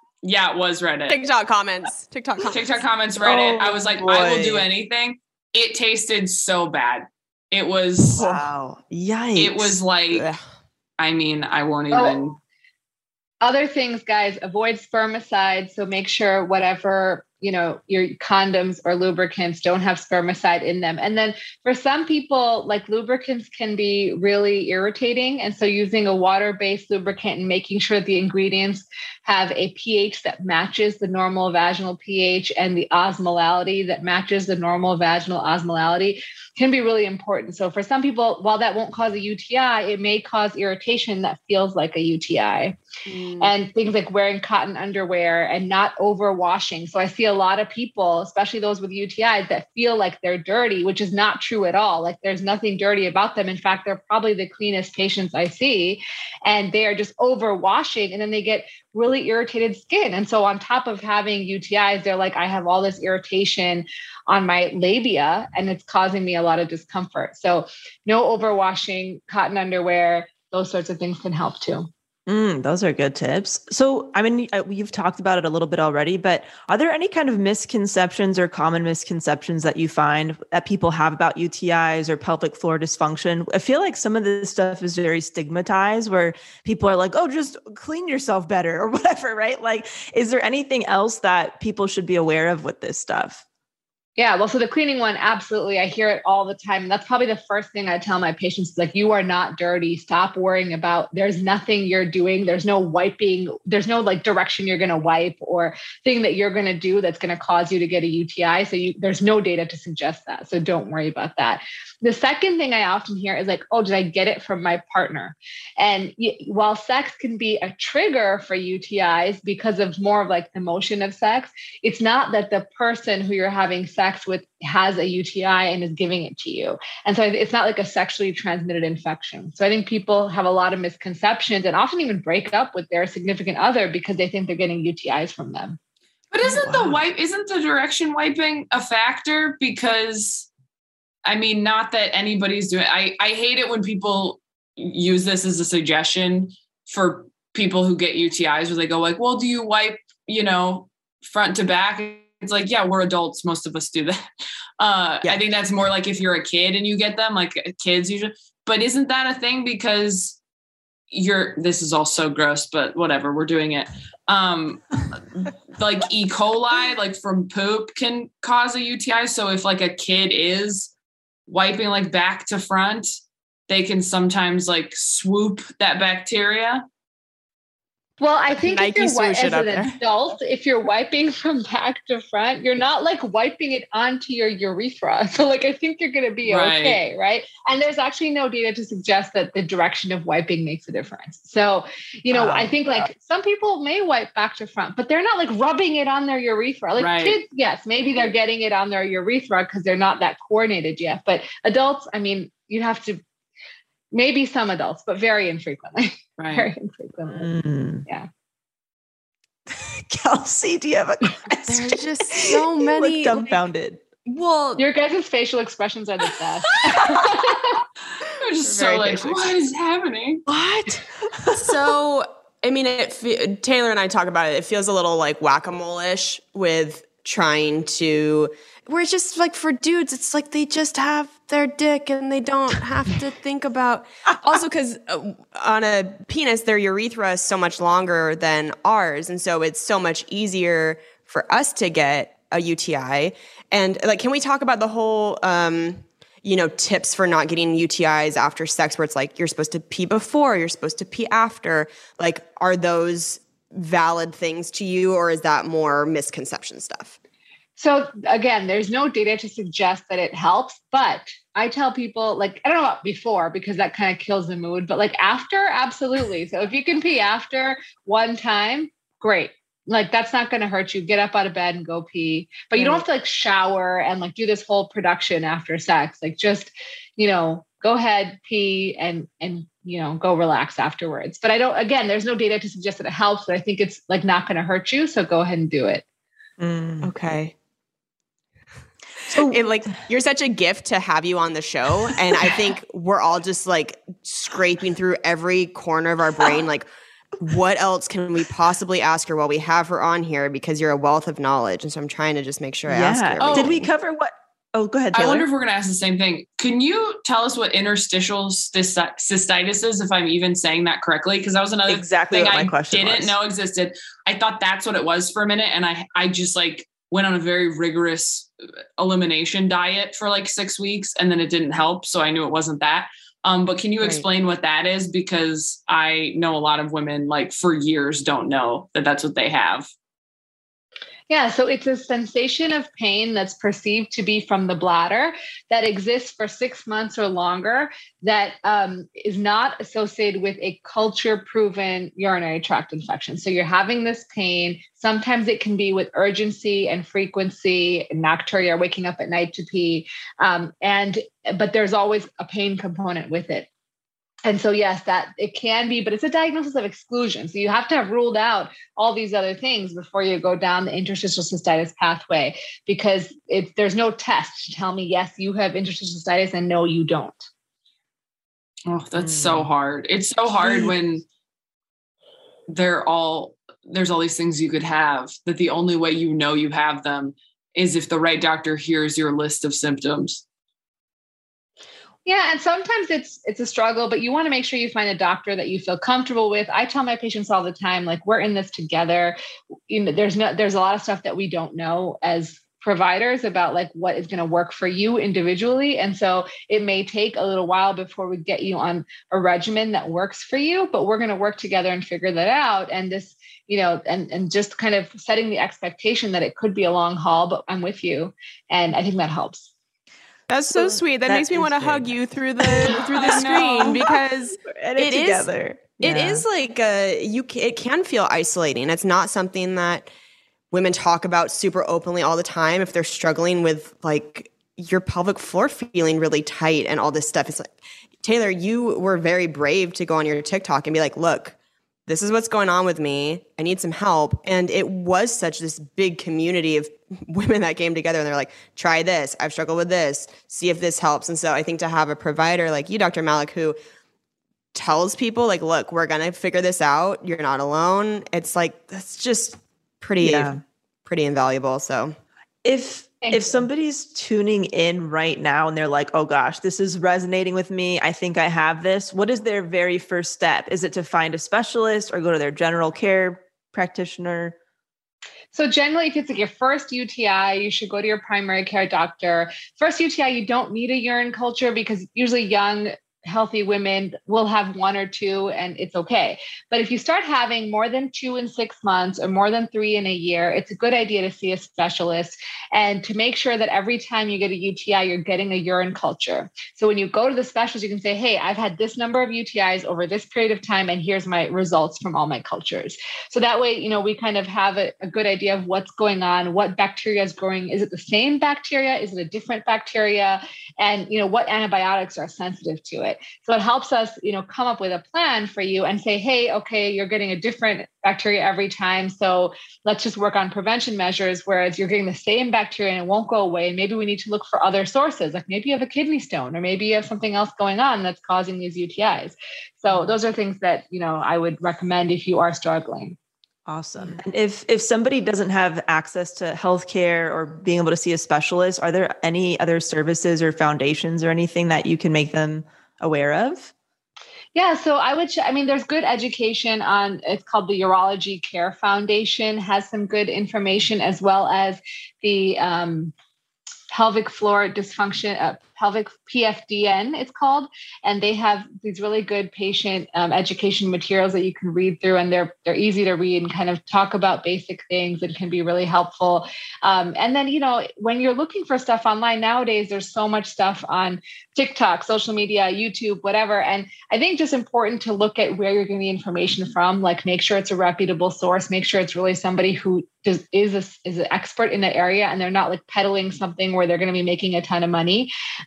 it was Reddit. TikTok comments, Reddit. Reddit. I was like, I will do boy. anything. It tasted so bad. It was, Wow. Yikes. it was like, Ugh. I mean, I won't even. Other things, guys, avoid spermicide. So make sure whatever, your condoms or lubricants don't have spermicide in them. And then for some people, like lubricants can be really irritating. And so using a water-based lubricant and making sure the ingredients have a pH that matches the normal vaginal pH and the osmolality that matches the normal vaginal osmolality can be really important. So for some people, while that won't cause a UTI, it may cause irritation that feels like a UTI. And things like wearing cotton underwear and not overwashing. So I see a lot of people, especially those with UTIs, that feel like they're dirty, which is not true at all. Like there's nothing dirty about them. In fact, they're probably the cleanest patients I see. And they are just overwashing and then they get really irritated skin. And so on top of having UTIs, they're like, I have all this irritation on my labia and it's causing me a lot of discomfort. So no overwashing, cotton underwear, those sorts of things can help too. Those are good tips. So, I mean, you've talked about it a little bit already, but are there any kind of misconceptions or common misconceptions that you find that people have about UTIs or pelvic floor dysfunction? I feel like some of this stuff is very stigmatized where people are like, oh, just clean yourself better or whatever, right? Like, is there anything else that people should be aware of with this stuff? Yeah, well, so the cleaning one, absolutely. I hear it all the time. And that's probably the first thing I tell my patients, like, you are not dirty. Stop worrying about, there's nothing you're doing. There's no wiping. There's no like direction you're going to wipe or thing that you're going to do that's going to cause you to get a UTI. So there's no data to suggest that. So don't worry about that. The second thing I often hear is like, oh, did I get it from my partner? And while sex can be a trigger for UTIs because of more of like the motion of sex, it's not that the person who you're having sex with has a UTI and is giving it to you. And so it's not like a sexually transmitted infection. So I think people have a lot of misconceptions and often even break up with their significant other because they think they're getting UTIs from them. But isn't the direction wiping a factor? Because I mean, not that anybody's doing it. I hate it when people use this as a suggestion for people who get UTIs where they go like, well, do you wipe, front to back? It's like, yeah, we're adults. Most of us do that. I think that's more like if you're a kid and you get them, like kids usually. But isn't that a thing? Because this is all so gross, but whatever, we're doing it. Like E. coli, like from poop can cause a UTI. So if like a kid is wiping like back to front, they can sometimes like swoop that bacteria. Well, I think Nike if you're swoosh it as up an there. adult, if you're wiping from back to front, you're not like wiping it onto your urethra. So like, I think you're going to be okay, right? And there's actually no data to suggest that the direction of wiping makes a difference. So, I think like some people may wipe back to front, but they're not like rubbing it on their urethra. Like kids, yes, maybe they're getting it on their urethra because they're not that coordinated yet. But adults, I mean, you have to, maybe some adults, but very infrequently. Right. Very infrequently. Yeah. Kelsey, do you have a question? There's just so You many. look dumbfounded. Well, Your guys' facial expressions are the best. I was just so Very like, basic. what is happening? what? So, I mean, Taylor and I talk about it. It feels a little like whack-a-mole-ish with trying to, where it's just like for dudes, it's like they just have their dick and they don't have to think about, also because on a penis, their urethra is so much longer than ours. And so it's so much easier for us to get a UTI. And like, can we talk about the whole, tips for not getting UTIs after sex where it's like, you're supposed to pee before, you're supposed to pee after, like, are those valid things to you or is that more misconception stuff? So again, there's no data to suggest that it helps, but I tell people like, I don't know about before because that kind of kills the mood, but like after, absolutely. So if you can pee after one time, great. Like that's not going to hurt you. Get up out of bed and go pee, but you don't have to like shower and like do this whole production after sex. Like just, go ahead, pee and go relax afterwards. But there's no data to suggest that it helps, but I think it's like not going to hurt you. So go ahead and do it. Okay. like you're such a gift to have you on the show. And I think we're all just like scraping through every corner of our brain. Like, what else can we possibly ask her while we have her on here? Because you're a wealth of knowledge. And so I'm trying to just make sure I ask her. Did we cover what? Oh, go ahead, Taylor. I wonder if we're going to ask the same thing. Can you tell us what interstitial cystitis is, if I'm even saying that correctly? Because that was another thing I didn't know existed. I thought that's what it was for a minute. And I just like went on a very rigorous elimination diet for like 6 weeks, and then it didn't help. So I knew it wasn't that. But can you explain what that is? Because I know a lot of women like for years don't know that that's what they have. Yeah, so it's a sensation of pain that's perceived to be from the bladder that exists for 6 months or longer that is not associated with a culture-proven urinary tract infection. So you're having this pain. Sometimes it can be with urgency and frequency, and nocturia, waking up at night to pee. But there's always a pain component with it. And so, yes, that it can be, but it's a diagnosis of exclusion. So you have to have ruled out all these other things before you go down the interstitial cystitis pathway, because there's no test to tell me, yes, you have interstitial cystitis and no, you don't. Oh, that's so hard. It's so hard when there's all these things you could have, that the only way you know you have them is if the right doctor hears your list of symptoms. Yeah. And sometimes it's a struggle, but you want to make sure you find a doctor that you feel comfortable with. I tell my patients all the time, like, we're in this together. You know, there's a lot of stuff that we don't know as providers about like what is going to work for you individually. And so it may take a little while before we get you on a regimen that works for you, but we're going to work together and figure that out. And this, you know, and just kind of setting the expectation that it could be a long haul, but I'm with you. And I think that helps. That's so sweet. That makes me want to hug you through the screen, because it is like it can feel isolating. It's not something that women talk about super openly all the time. If they're struggling with like your pelvic floor feeling really tight and all this stuff, it's like, Taylor, you were very brave to go on your TikTok and be like, look, this is what's going on with me. I need some help. And it was such this big community of women that came together and they're like, try this. I've struggled with this. See if this helps. And so I think to have a provider like you, Dr. Malik, who tells people like, look, we're going to figure this out. You're not alone. It's like, that's just pretty invaluable. So if somebody's tuning in right now and they're like, oh gosh, this is resonating with me, I think I have this, what is their very first step? Is it to find a specialist or go to their general care practitioner? So generally, if it's like your first UTI, you should go to your primary care doctor. First UTI, you don't need a urine culture because usually young, healthy women will have 1 or 2 and it's okay. But if you start having more than 2 in 6 months or more than 3 in a year, it's a good idea to see a specialist and to make sure that every time you get a UTI, you're getting a urine culture. So when you go to the specialist, you can say, hey, I've had this number of UTIs over this period of time, and here's my results from all my cultures. So that way, you know, we kind of have a good idea of what's going on, what bacteria is growing. Is it the same bacteria? Is it a different bacteria? And, you know, what antibiotics are sensitive to it? So it helps us, you know, come up with a plan for you and say, hey, okay, you're getting a different bacteria every time. So let's just work on prevention measures, whereas you're getting the same bacteria and it won't go away. And maybe we need to look for other sources, like maybe you have a kidney stone or maybe you have something else going on that's causing these UTIs. So those are things that, you know, I would recommend if you are struggling. Awesome. And if somebody doesn't have access to healthcare or being able to see a specialist, are there any other services or foundations or anything that you can make them aware of? Yeah, so there's good education on, it's called the Urology Care Foundation, has some good information, as well as the pelvic floor dysfunction, pelvic PFDN, it's called. And they have these really good patient education materials that you can read through, and they're easy to read and kind of talk about basic things and can be really helpful. And then, you know, when you're looking for stuff online nowadays, there's so much stuff on TikTok, social media, YouTube, whatever. And I think just important to look at where you're getting the information from, like make sure it's a reputable source, make sure it's really somebody who is an expert in that area and they're not like peddling something where they're going to be making a ton of money.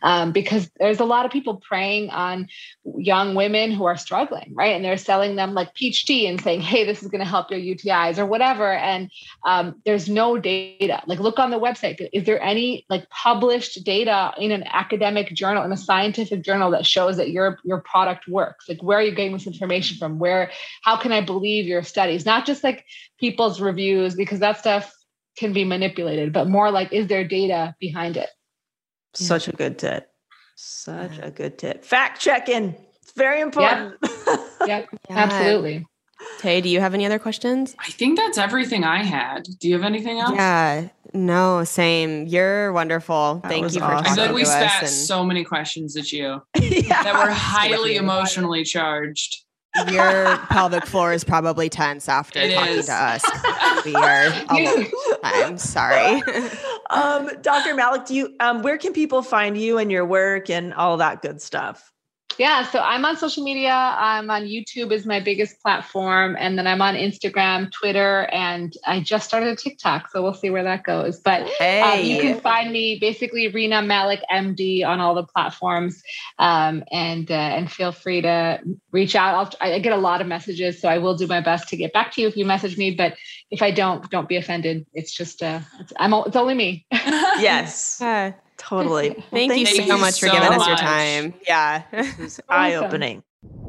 because there's a lot of people preying on young women who are struggling, right? And they're selling them like peach tea and saying, hey, this is going to help your UTIs or whatever. And there's no data. Like, look on the website. Is there any like published data in an academic journal, in a scientific journal, that shows that your product works? Like, where are you getting this information from? How can I believe your studies? Not just like people's reviews, because that stuff can be manipulated, but more like, is there data behind it? Such a good tip. Such a good tip. Fact checking. It's very important. Yep. Absolutely. Tay, do you have any other questions? I think that's everything I had. Do you have anything else? Yeah. No, same. You're wonderful. Thank you for talking I feel like we to us. spat so many questions at you that were highly emotionally charged. Your pelvic floor is probably tense after talking to us. We are. I'm sorry. Dr. Malik, where can people find you and your work and all that good stuff? Yeah, so I'm on social media. I'm on YouTube is my biggest platform. And then I'm on Instagram, Twitter, and I just started a TikTok. So we'll see where that goes. But you can find me basically Rena Malik MD on all the platforms. And feel free to reach out. I get a lot of messages, so I will do my best to get back to you if you message me. But if I don't be offended. It's just, it's only me. Yes. Totally. Thank you so much for giving us your time. Yeah. This is eye-opening.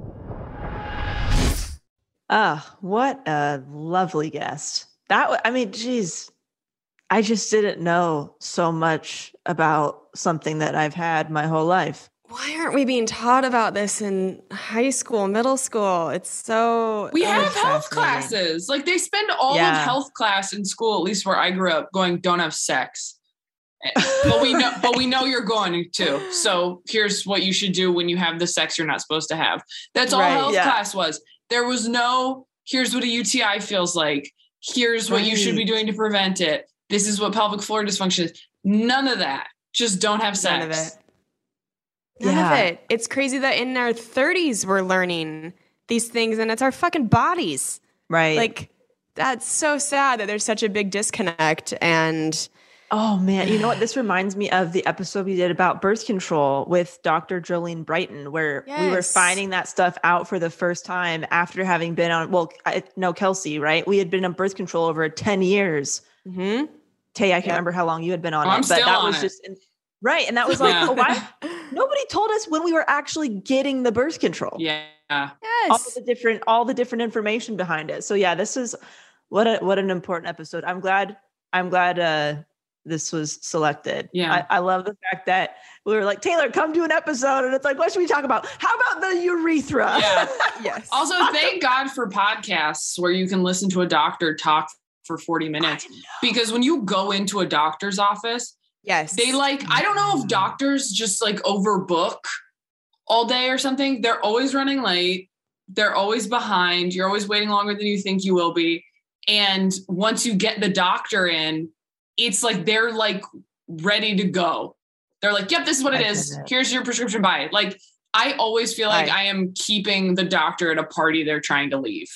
What a lovely guest. Geez, I just didn't know so much about something that I've had my whole life. Why aren't we being taught about this in high school, middle school? It's so... We have health classes. Like, they spend all of health class in school, at least where I grew up, going, don't have sex. But we know you're going to. So here's what you should do when you have the sex you're not supposed to have. That's all health class was. There was no, here's what a UTI feels like. Here's what you should be doing to prevent it. This is what pelvic floor dysfunction is. None of that. Just don't have sex. None of it. None of it. It's crazy that in our 30s we're learning these things, and it's our fucking bodies. Right. Like, that's so sad that there's such a big disconnect. And oh man, you know what? This reminds me of the episode we did about birth control with Dr. Jolene Brighton, where we were finding that stuff out for the first time after having been on, Kelsey, right? We had been on birth control over 10 years. Mm-hmm. Tay, I can't remember how long you had been on it, but that was just right. And that was like, why? Nobody told us when we were actually getting the birth control. Yeah. Yes. All the different information behind it. So yeah, this is what an important episode. I'm glad this was selected. Yeah. I love the fact that we were like, Taylor, come do an episode. And it's like, what should we talk about? How about the urethra? Yeah. Yes. Also, thank God for podcasts where you can listen to a doctor talk for 40 minutes. Because when you go into a doctor's office, they I don't know if doctors just like overbook all day or something. They're always running late. They're always behind. You're always waiting longer than you think you will be. And once you get the doctor in, it's like they're like ready to go. They're like, yep, this is what it is. Here's your prescription, buy it. Like, I always feel like I am keeping the doctor at a party they're trying to leave.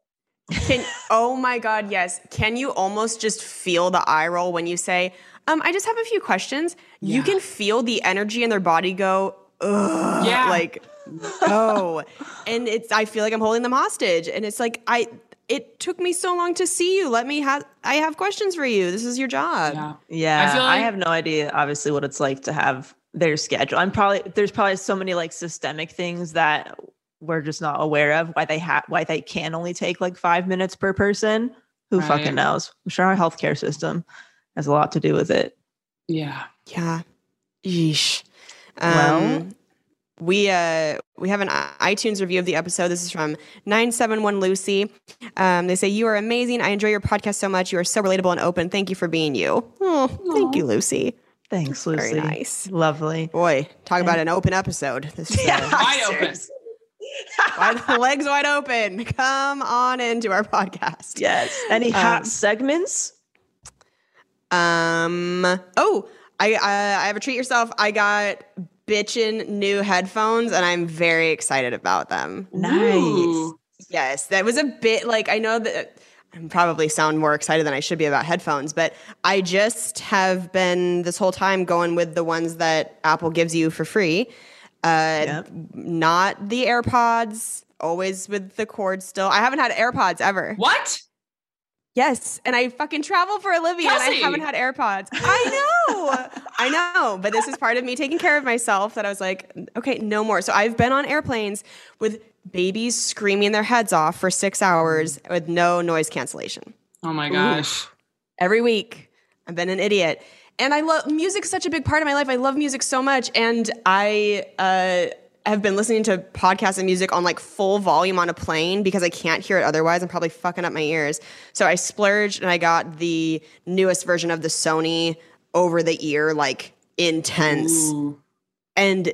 Oh my God, yes. Can you almost just feel the eye roll when you say, I just have a few questions. You can feel the energy in their body go, ugh, like, oh. And I feel like I'm holding them hostage. And it's like, it took me so long to see you. I have questions for you. This is your job. Yeah. I have no idea, obviously, what it's like to have their schedule. There's probably so many like systemic things that we're just not aware of, why they can only take like 5 minutes per person. Who fucking knows? I'm sure our healthcare system has a lot to do with it. Yeah. Yeah. Yeesh. Well, we have an iTunes review of the episode. This is from 971 Lucy. They say, you are amazing. I enjoy your podcast so much. You are so relatable and open. Thank you for being you. Oh, thank you, Lucy. Thanks, Lucy. Very nice. Lovely. Boy, talk about an open episode. This is wide open. Legs wide open. Come on into our podcast. Yes. Any hot segments? I have a treat yourself. I got bitchin' new headphones and I'm very excited about them. Nice. Yes. That was a bit like, I know that probably sound more excited than I should be about headphones, but I just have been this whole time going with the ones that Apple gives you for free. Not the AirPods, always with the cord still. I haven't had AirPods ever. What? Yes, and I fucking travel for a living and I haven't had AirPods. I know, but this is part of me taking care of myself that I was like, okay, no more. So I've been on airplanes with babies screaming their heads off for 6 hours with no noise cancellation. Oh my gosh. Every week. I've been an idiot. And I love music's such a big part of my life. I love music so much. And I have been listening to podcasts and music on like full volume on a plane because I can't hear it otherwise. I'm probably fucking up my ears. So I splurged and I got the newest version of the Sony over the ear, like intense. Ooh. And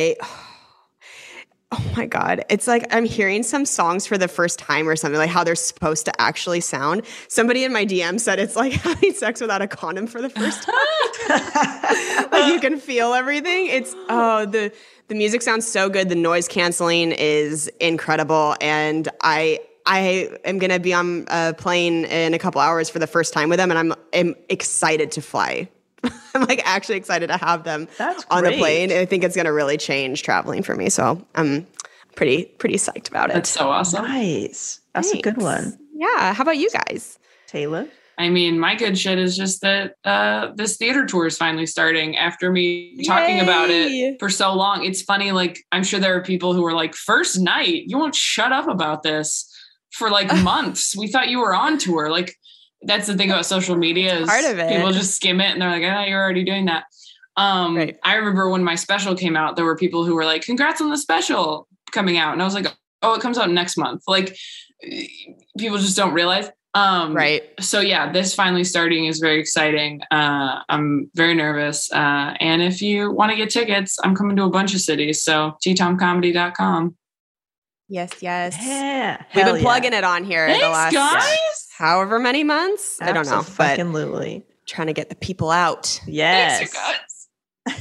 oh my God. It's like I'm hearing some songs for the first time or something, like how they're supposed to actually sound. Somebody in my DM said it's like having sex without a condom for the first time. Like you can feel everything. It's, the music sounds so good. The noise canceling is incredible. And I am going to be on a plane in a couple hours for the first time with them. And I'm excited to fly. I'm like actually excited to have them on the plane. And I think it's going to really change traveling for me. So I'm pretty psyched about it. That's so awesome. Nice. That's a good one. Yeah. How about you guys? Taylor? I mean, my good shit is just that this theater tour is finally starting after me talking about it for so long. It's funny, like, I'm sure there are people who are like, first night, you won't shut up about this for like months. We thought you were on tour. Like, that's the thing about social media is part of it. People just skim it and they're like, you're already doing that. Right. I remember when my special came out, there were people who were like, congrats on the special coming out. And I was like, oh, it comes out next month. Like, people just don't realize. Right. So yeah, this finally starting is very exciting. I'm very nervous. And if you want to get tickets, I'm coming to a bunch of cities. So gtomcomedy.com. Yes. Yeah. We've been plugging it on here Thanks, the last guys. however many months. I don't know. Absolutely. Trying to get the people out. Yes. Thanks, you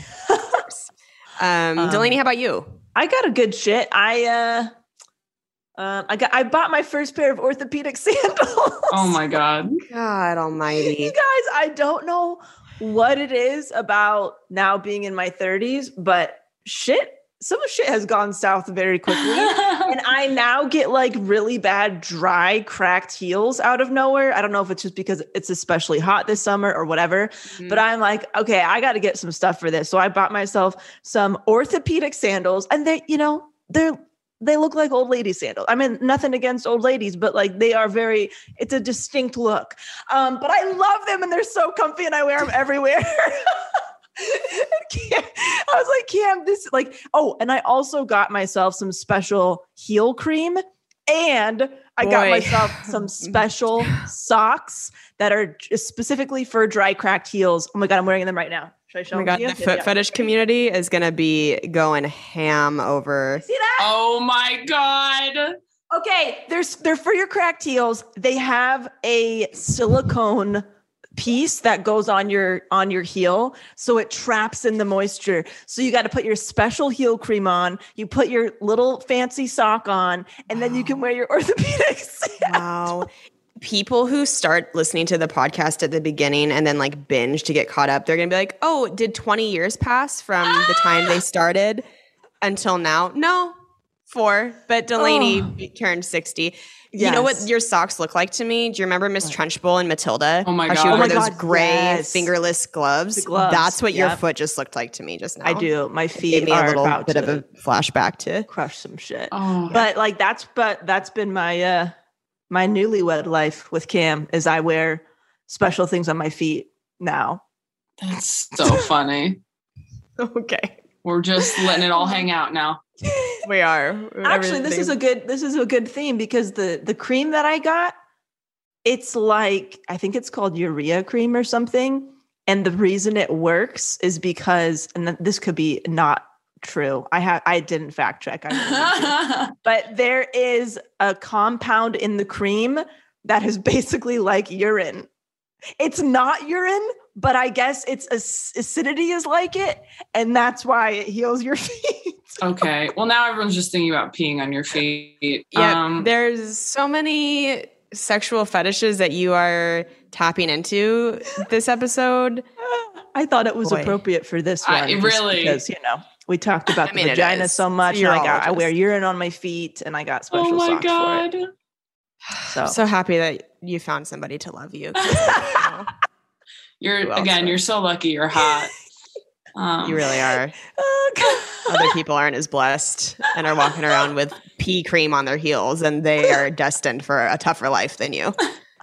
guys. Delaney, how about you? I got a good shit. I bought my first pair of orthopedic sandals. Oh my God. God almighty. You guys, I don't know what it is about now being in my 30s, but some shit has gone south very quickly. And I now get like really bad, dry, cracked heels out of nowhere. I don't know if it's just because it's especially hot this summer or whatever, but I'm like, okay, I got to get some stuff for this. So I bought myself some orthopedic sandals and they look like old lady sandals. I mean, nothing against old ladies, but like it's a distinct look. But I love them and they're so comfy and I wear them everywhere. I was like, Cam, this and I also got myself some special heel cream and I got myself some special socks that are specifically for dry, cracked heels. Oh my God, I'm wearing them right now. Should I show them to you? The foot fetish community is going to be going ham over. See that? Oh my God. Okay, they're for your cracked heels. They have a silicone piece that goes on your heel, so it traps in the moisture. So you got to put your special heel cream on, you put your little fancy sock on, and then you can wear your orthopedic sandals. Wow. People who start listening to the podcast at the beginning and then like binge to get caught up, they're going to be like, oh, did 20 years pass from the time they started until now? No, 4. But Delaney turned 60. Yes. You know what your socks look like to me? Do you remember Miss Trunchbull and Matilda? Oh my God. How she would wear those gray fingerless gloves? The gloves. That's what your foot just looked like to me just now. I do. My feet gave me are a little about bit of a flashback to crush some shit. Oh. But like that's been my my newlywed life with Cam is I wear special things on my feet now. That's so funny. Okay. We're just letting it all hang out now. We are. Actually, this is a good theme because the cream that I got, it's like, I think it's called urea cream or something. And the reason it works is because, and this could be not true. I didn't fact check. But there is a compound in the cream that is basically like urine. It's not urine, but I guess its acidity is like it. And that's why it heals your feet. Okay. Well, now everyone's just thinking about peeing on your feet. Yeah. There's so many sexual fetishes that you are tapping into this episode? I thought it was appropriate for this one. Really? Because, we talked about the vagina so much. And I wear urine on my feet and I got special socks for it. So I'm so happy that you found somebody to love you. You're so lucky. You're hot. You really are. Other people aren't as blessed and are walking around with pea cream on their heels, and they are destined for a tougher life than you.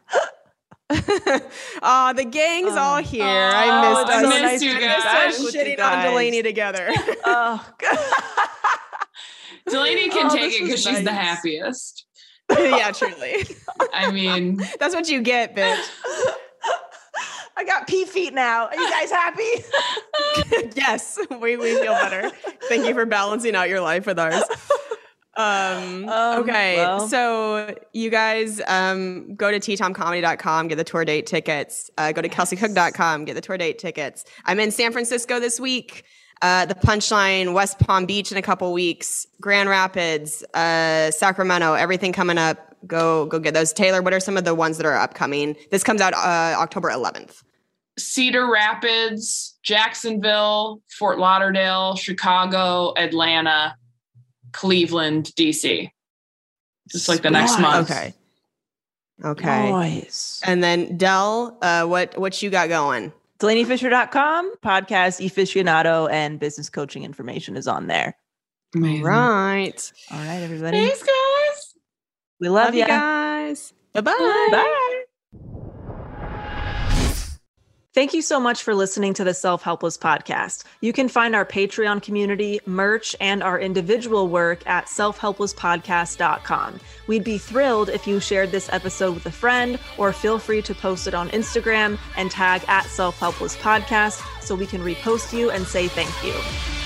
The gang's all here. I missed you guys. I'm shitting on Delaney together. Delaney can take it because she's the happiest. Yeah, truly. I mean, that's what you get, bitch. I got pea feet now. Are you guys happy? Yes, we feel better. Thank you for balancing out your life with ours. Okay, so you guys go to ttomcomedy.com, get the tour date tickets. Go to kelseycook.com, get the tour date tickets. I'm in San Francisco this week. The Punchline, West Palm Beach in a couple weeks, Grand Rapids, Sacramento, everything coming up. Go get those. Taylor, what are some of the ones that are upcoming? This comes out October 11th. Cedar Rapids, Jacksonville, Fort Lauderdale, Chicago, Atlanta, Cleveland, DC. Just like the next month. Okay. Nice. And then Del, what you got going? DelaneyFisher.com, podcast, eFiscionado, and business coaching information is on there. Amazing. Right. All right, everybody. Thanks, guys. We love you guys. Bye-bye. Bye. Thank you so much for listening to the Self-Helpless podcast. You can find our Patreon community, merch, and our individual work at selfhelplesspodcast.com. We'd be thrilled if you shared this episode with a friend, or feel free to post it on Instagram and tag @selfhelplesspodcast so we can repost you and say thank you.